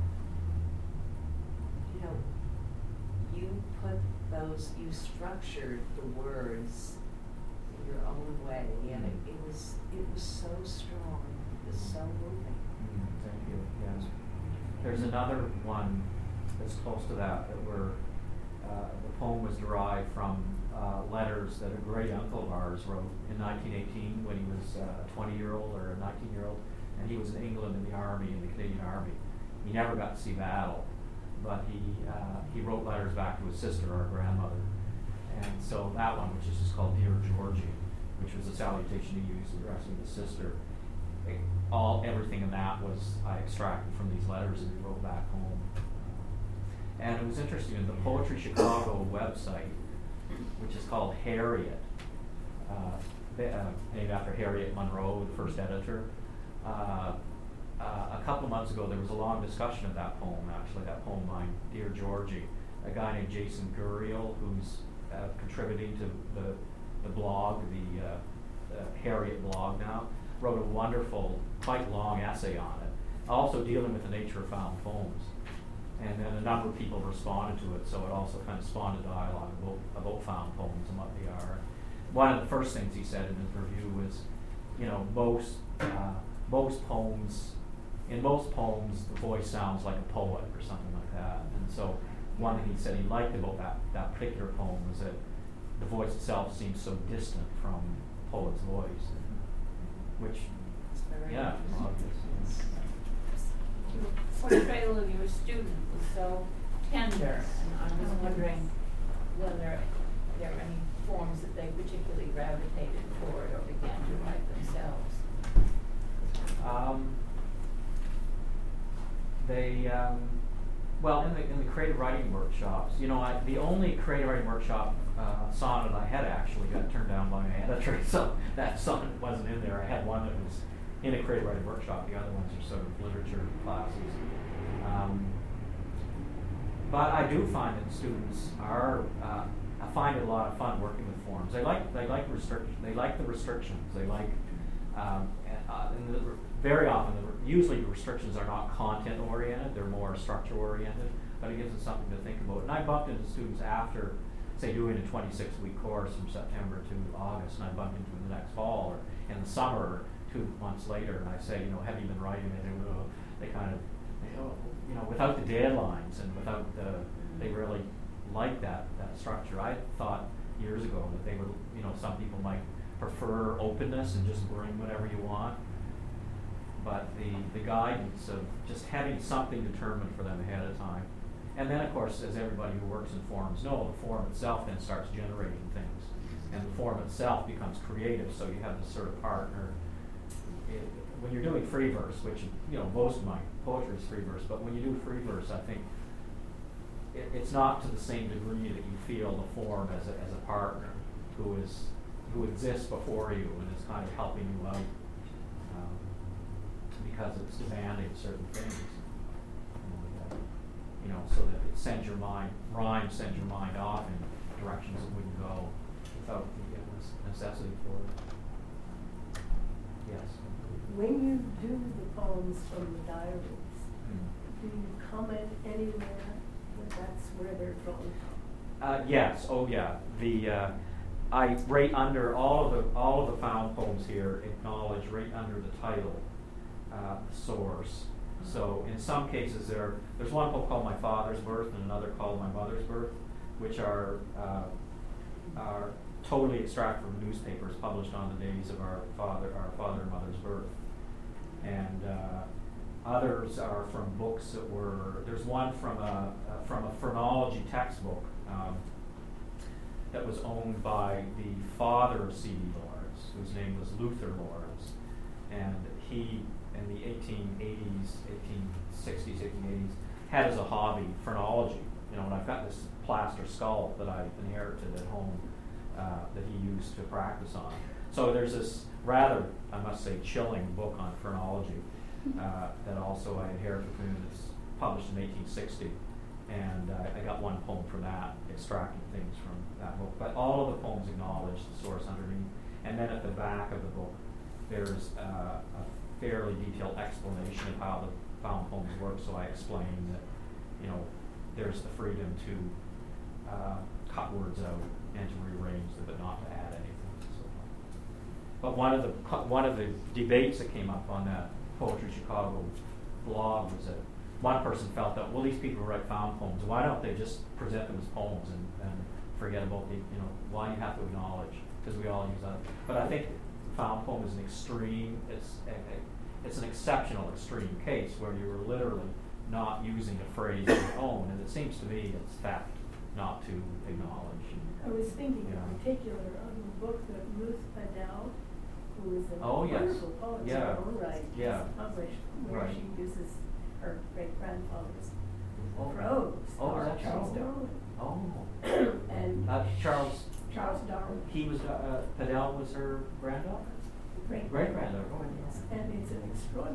you structured the words in your own way, and it was so strong. It was so moving. Thank you. Yes. There's another one that's close to that where the poem was derived from letters that a great uncle of ours wrote in 1918 when he was a 20-year-old or a 19-year-old, and he was in England in the army, in the Canadian Army. He never got to see battle, but he wrote letters back to his sister, our grandmother. And so that one, which is just called Dear Georgie, which was a salutation he used addressing his sister, everything in that was I extracted from these letters that he wrote back home. And it was interesting, in the Poetry Chicago website, which is called Harriet, named after Harriet Monroe, the first editor, a couple of months ago, there was a long discussion of that poem, actually, that poem by Dear Georgie. A guy named Jason Guriel, who's contributing to the blog, the Harriet blog now, wrote a wonderful, quite long essay on it, also dealing with the nature of found poems. And then a number of people responded to it, so it also kind of spawned a dialogue about found poems and what they are. One of the first things he said in his review was, you know, most poems, in most poems, the voice sounds like a poet or something like that. And so one thing he said he liked about that particular poem was that the voice itself seems so distant from the poet's voice, which, yeah, obvious. Your portrayal of your student was so tender, and I was wondering whether there are any forms that they particularly gravitated toward or began to write themselves. Well, in the creative writing workshops, you know, the only creative writing workshop sonnet I had actually got turned down by my editor, so that sonnet wasn't in there. I had one that was in a creative writing workshop. The other ones are sort of literature classes. But I do find that students are. I find it a lot of fun working with forms. They like restriction. They like the restrictions. They like, very often, usually the restrictions are not content oriented. They're more structure oriented. But it gives us something to think about. And I bumped into students after, say, doing a 26-week course from September to August, and I bumped into them the next fall or in the summer, 2 months later, and I say, you know, have you been writing it? And they kind of, you know, without the deadlines and without they really like that structure. I thought years ago that they would, you know, some people might prefer openness and just bring whatever you want. But the guidance of just having something determined for them ahead of time. And then, of course, as everybody who works in forums know, the forum itself then starts generating things. And the forum itself becomes creative, so you have this sort of partner. When you're doing free verse, which, you know, most of my poetry is free verse, but when you do free verse, I think it's not to the same degree that you feel the form as a partner who exists before you and is kind of helping you out because it's demanding certain things. And, you know, so that it sends your mind, rhyme sends your mind off in directions it wouldn't go without the necessity for it. Yes. When you do the poems from the diaries, do you comment anywhere that that's where they're drawn from? Yes. Oh, yeah. I right under all of the found poems here acknowledge right under the title the source. So in some cases there's one poem called My Father's Birth and another called My Mother's Birth, which are totally extracted from newspapers published on the days of our father and mother's birth. And others are from books that were. There's one from a phrenology textbook that was owned by the father of C.D. Lawrence, whose name was Luther Lawrence, and he in the 1880s, 1860s, 1880s had as a hobby phrenology. You know, and I've got this plaster skull that I inherited at home that he used to practice on. So there's this rather, I must say, chilling book on phrenology that also I inherited from him. It's published in 1860, and I got one poem from that, extracting things from that book. But all of the poems acknowledge the source underneath, and then at the back of the book, there's a fairly detailed explanation of how the found poems work. So I explain that, you know, there's the freedom to cut words out and to rearrange them, but not to add anything. So. But one of the debates that came up on that Poetry Chicago blog was that one person felt that, well, these people who write found poems, why don't they just present them as poems and forget about the, you know, why you have to acknowledge, because we all use that. But I think found poem is an extreme, it's an exceptional extreme case where you were literally not using a phrase of your own, and it seems to me it's theft not to acknowledge. I was thinking in particular of the book that Ruth Adele, who is a wonderful poet in her own right, has published, where she uses her great-grandfather's prose, Charles Darwin. Oh. And Charles Darwin. He was, Adele was her granddaughter? Great-granddaughter. Oh, yes. And it's an extraordinary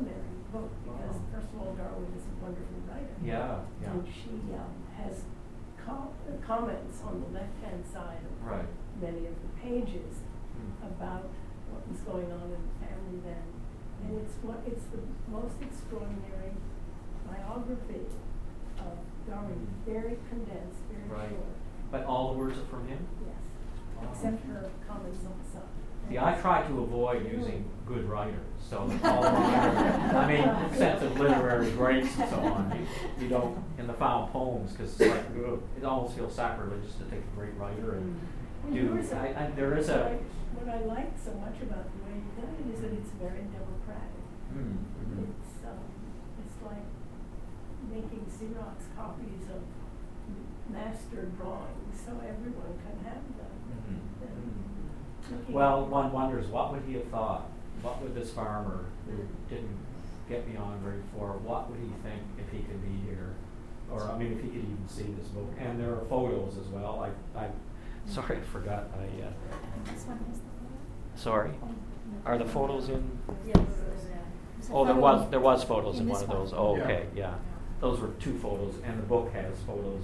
book because, first of all, Darwin is a wonderful writer. Yeah, yeah. And she has comments on the left-hand side of Right. many of the pages about what was going on in the family then. And it's the most extraordinary biography of Darwin, very condensed, very Right. short. But all the words are from him? Yes, Wow. except her comments on the side. See, I try to avoid using good writers, so all I mean, in the sense of literary greats and so on, you don't, in the found poems, because it's like, it almost feels sacrilegious to take a great writer and do, there is a... What I like so much about the way you done it is that it's very democratic. Mm-hmm. It's like making Xerox copies of master drawings so everyone can have them. Mm-hmm. Well, one wonders, what would he have thought? What would this farmer who didn't get beyond grade 4, what would he think if he could be here? Or, I mean, if he could even see this book. And there are photos as well. Sorry, I forgot. This one has the photo? Sorry. Are the photos in? Yes. Oh, there was photos in one of those. Oh, okay, yeah. Those were 2 photos, and the book has photos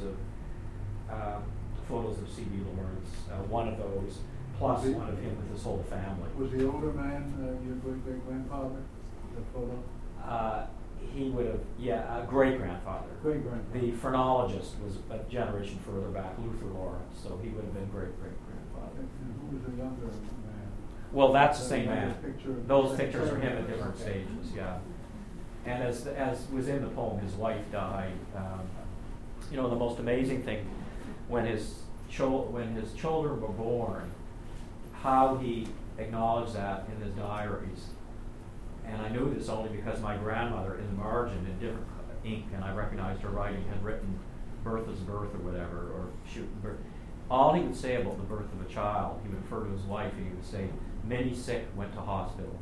of C.B. Lawrence. One of those, plus one of him with his whole family. Was the older man your great-great-grandfather, the photo? He would have, a great-grandfather. Great-grandfather. The phrenologist was a generation further back, Luther Lawrence, so he would have been great-great-grandfather. And who was the younger man? Well, that's the same man. Those Picture pictures are him at different stages, yeah. And as was in the poem, his wife died. The most amazing thing, when his children were born, how he acknowledged that in his diaries. And I knew this only because my grandmother, in the margin, in different ink, and I recognized her writing, had written Bertha's birth or whatever, or birth. All he would say about the birth of a child, he would refer to his wife, and he would say, "Many sick went to hospital."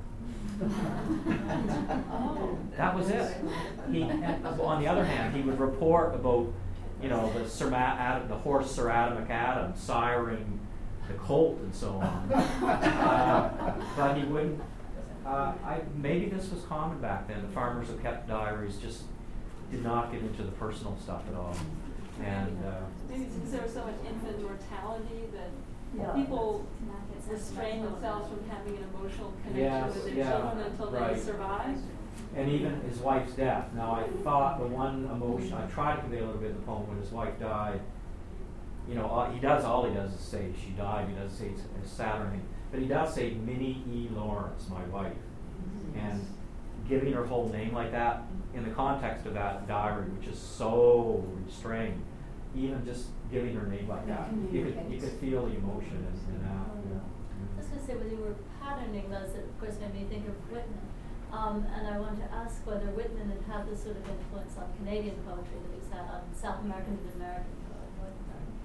That was it. On the other hand, he would report about, the horse Sir Adam McAdam siring the colt and so on. But he wouldn't. Maybe this was common back then. The farmers who kept diaries just did not get into the personal stuff at all. And maybe since there was so much infant mortality that people restrain themselves from having an emotional connection with their children until they survive. And even his wife's death. Now, I thought the one emotion, I tried to convey a little bit in the poem when his wife died. All he does is say she died. He doesn't say it's sad or anything. But he does say Minnie E. Lawrence, my wife. And giving her whole name like that, in the context of that diary, which is so restrained, even just giving her name like that, you could feel the emotion in that. I was going to say, when you were patterning those, it of course made me think of Whitman. And I wanted to ask whether Whitman had had this sort of influence on Canadian poetry that he's had on South American and American poetry.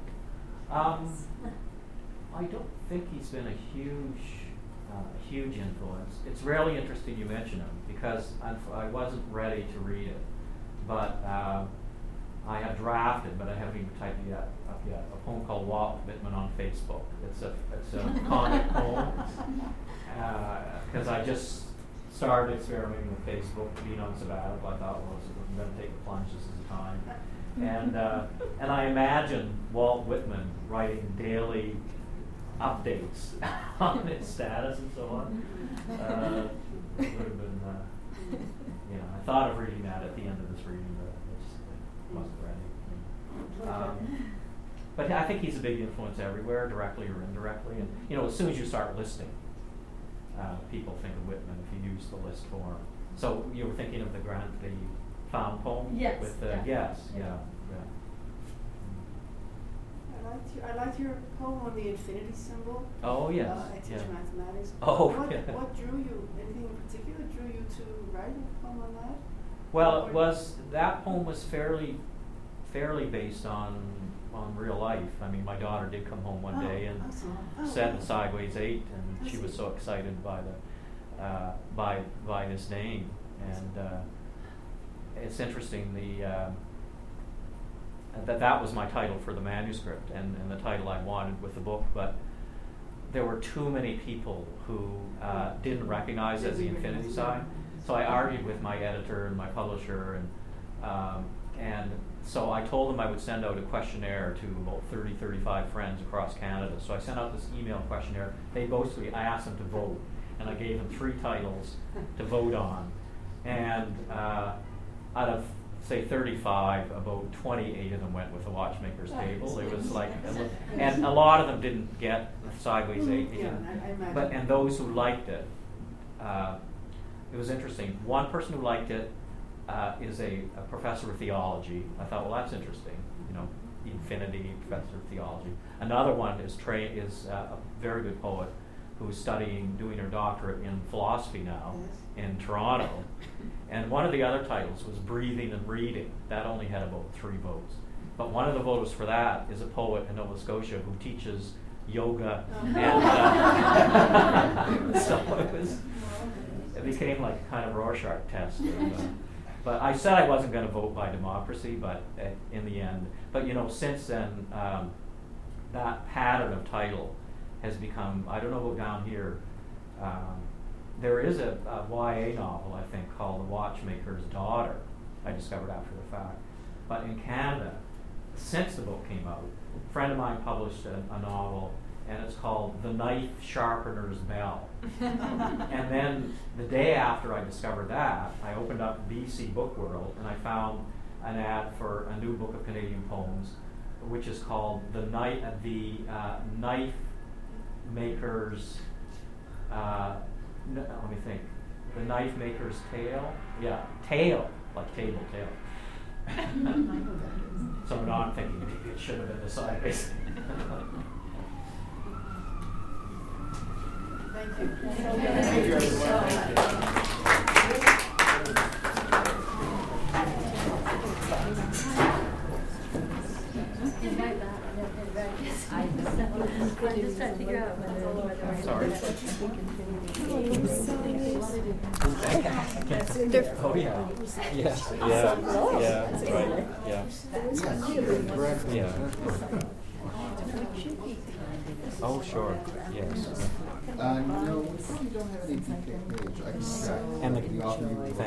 I don't think he's been a huge influence. It's really interesting you mention him because I wasn't ready to read it, but I have drafted, but I haven't even typed it up yet. A poem called Walt Whitman on Facebook. It's a comic poem because I just started experimenting with Facebook, being on sabbatical. I thought, well, I'm going to take the plunge. This is the time. And I imagine Walt Whitman writing daily updates on its status and so on. It would have been, I thought of reading that at the end of this reading, but I just wasn't ready. But I think he's a big influence everywhere, directly or indirectly. And as soon as you start listing, people think of Whitman if you use the list form. So you were thinking of the found poem? Yes. With the yeah. I liked your poem on the infinity symbol. Oh yes. I teach mathematics. Oh. What drew you? Anything in particular drew you to write a poem on that? Well, that poem was fairly based on real life. I mean, my daughter did come home one day and sat in Sideways 8, and she was so excited by this name. And it's interesting that was my title for the manuscript and the title I wanted with the book, but there were too many people who didn't recognize it as the infinity sign. So I argued with my editor and my publisher, and so I told them I would send out a questionnaire to about 30, 35 friends across Canada. So I sent out this email questionnaire. I asked them to vote, and I gave them 3 titles to vote on. And out of, say, 35, about 28 of them went with The Watchmaker's Table. It was like, and a lot of them didn't get Sideways 8. And those who liked it, it was interesting. One person who liked it is a professor of theology. I thought, well, that's interesting. Infinity, professor of theology. Another one is a very good poet who's doing her doctorate in philosophy now in Toronto. And one of the other titles was Breathing and Reading. That only had about 3 votes. But one of the voters for that is a poet in Nova Scotia who teaches yoga. And so it became like a kind of Rorschach test. But I said I wasn't going to vote by democracy, but in the end. But since then, that pattern of title has become, I don't know about down here, there is a YA novel, I think, called The Watchmaker's Daughter, I discovered after the fact. But in Canada, since the book came out, a friend of mine published a novel, and it's called The Knife Sharpener's Bell. And then the day after I discovered that, I opened up BC Book World, and I found an ad for a new book of Canadian poems, which is called The Knife Maker's, let me think, The Knife Maker's Tale? Yeah, tale, like table, tale. So now I'm thinking maybe it should have been the Sideways. Thank you. Thank you, everyone. I'm just trying to figure out whether Sorry. Oh yeah. Yes. Yeah. Right. Yeah. Oh sure. Yes. No, we probably don't have any PK page. I can check. And the author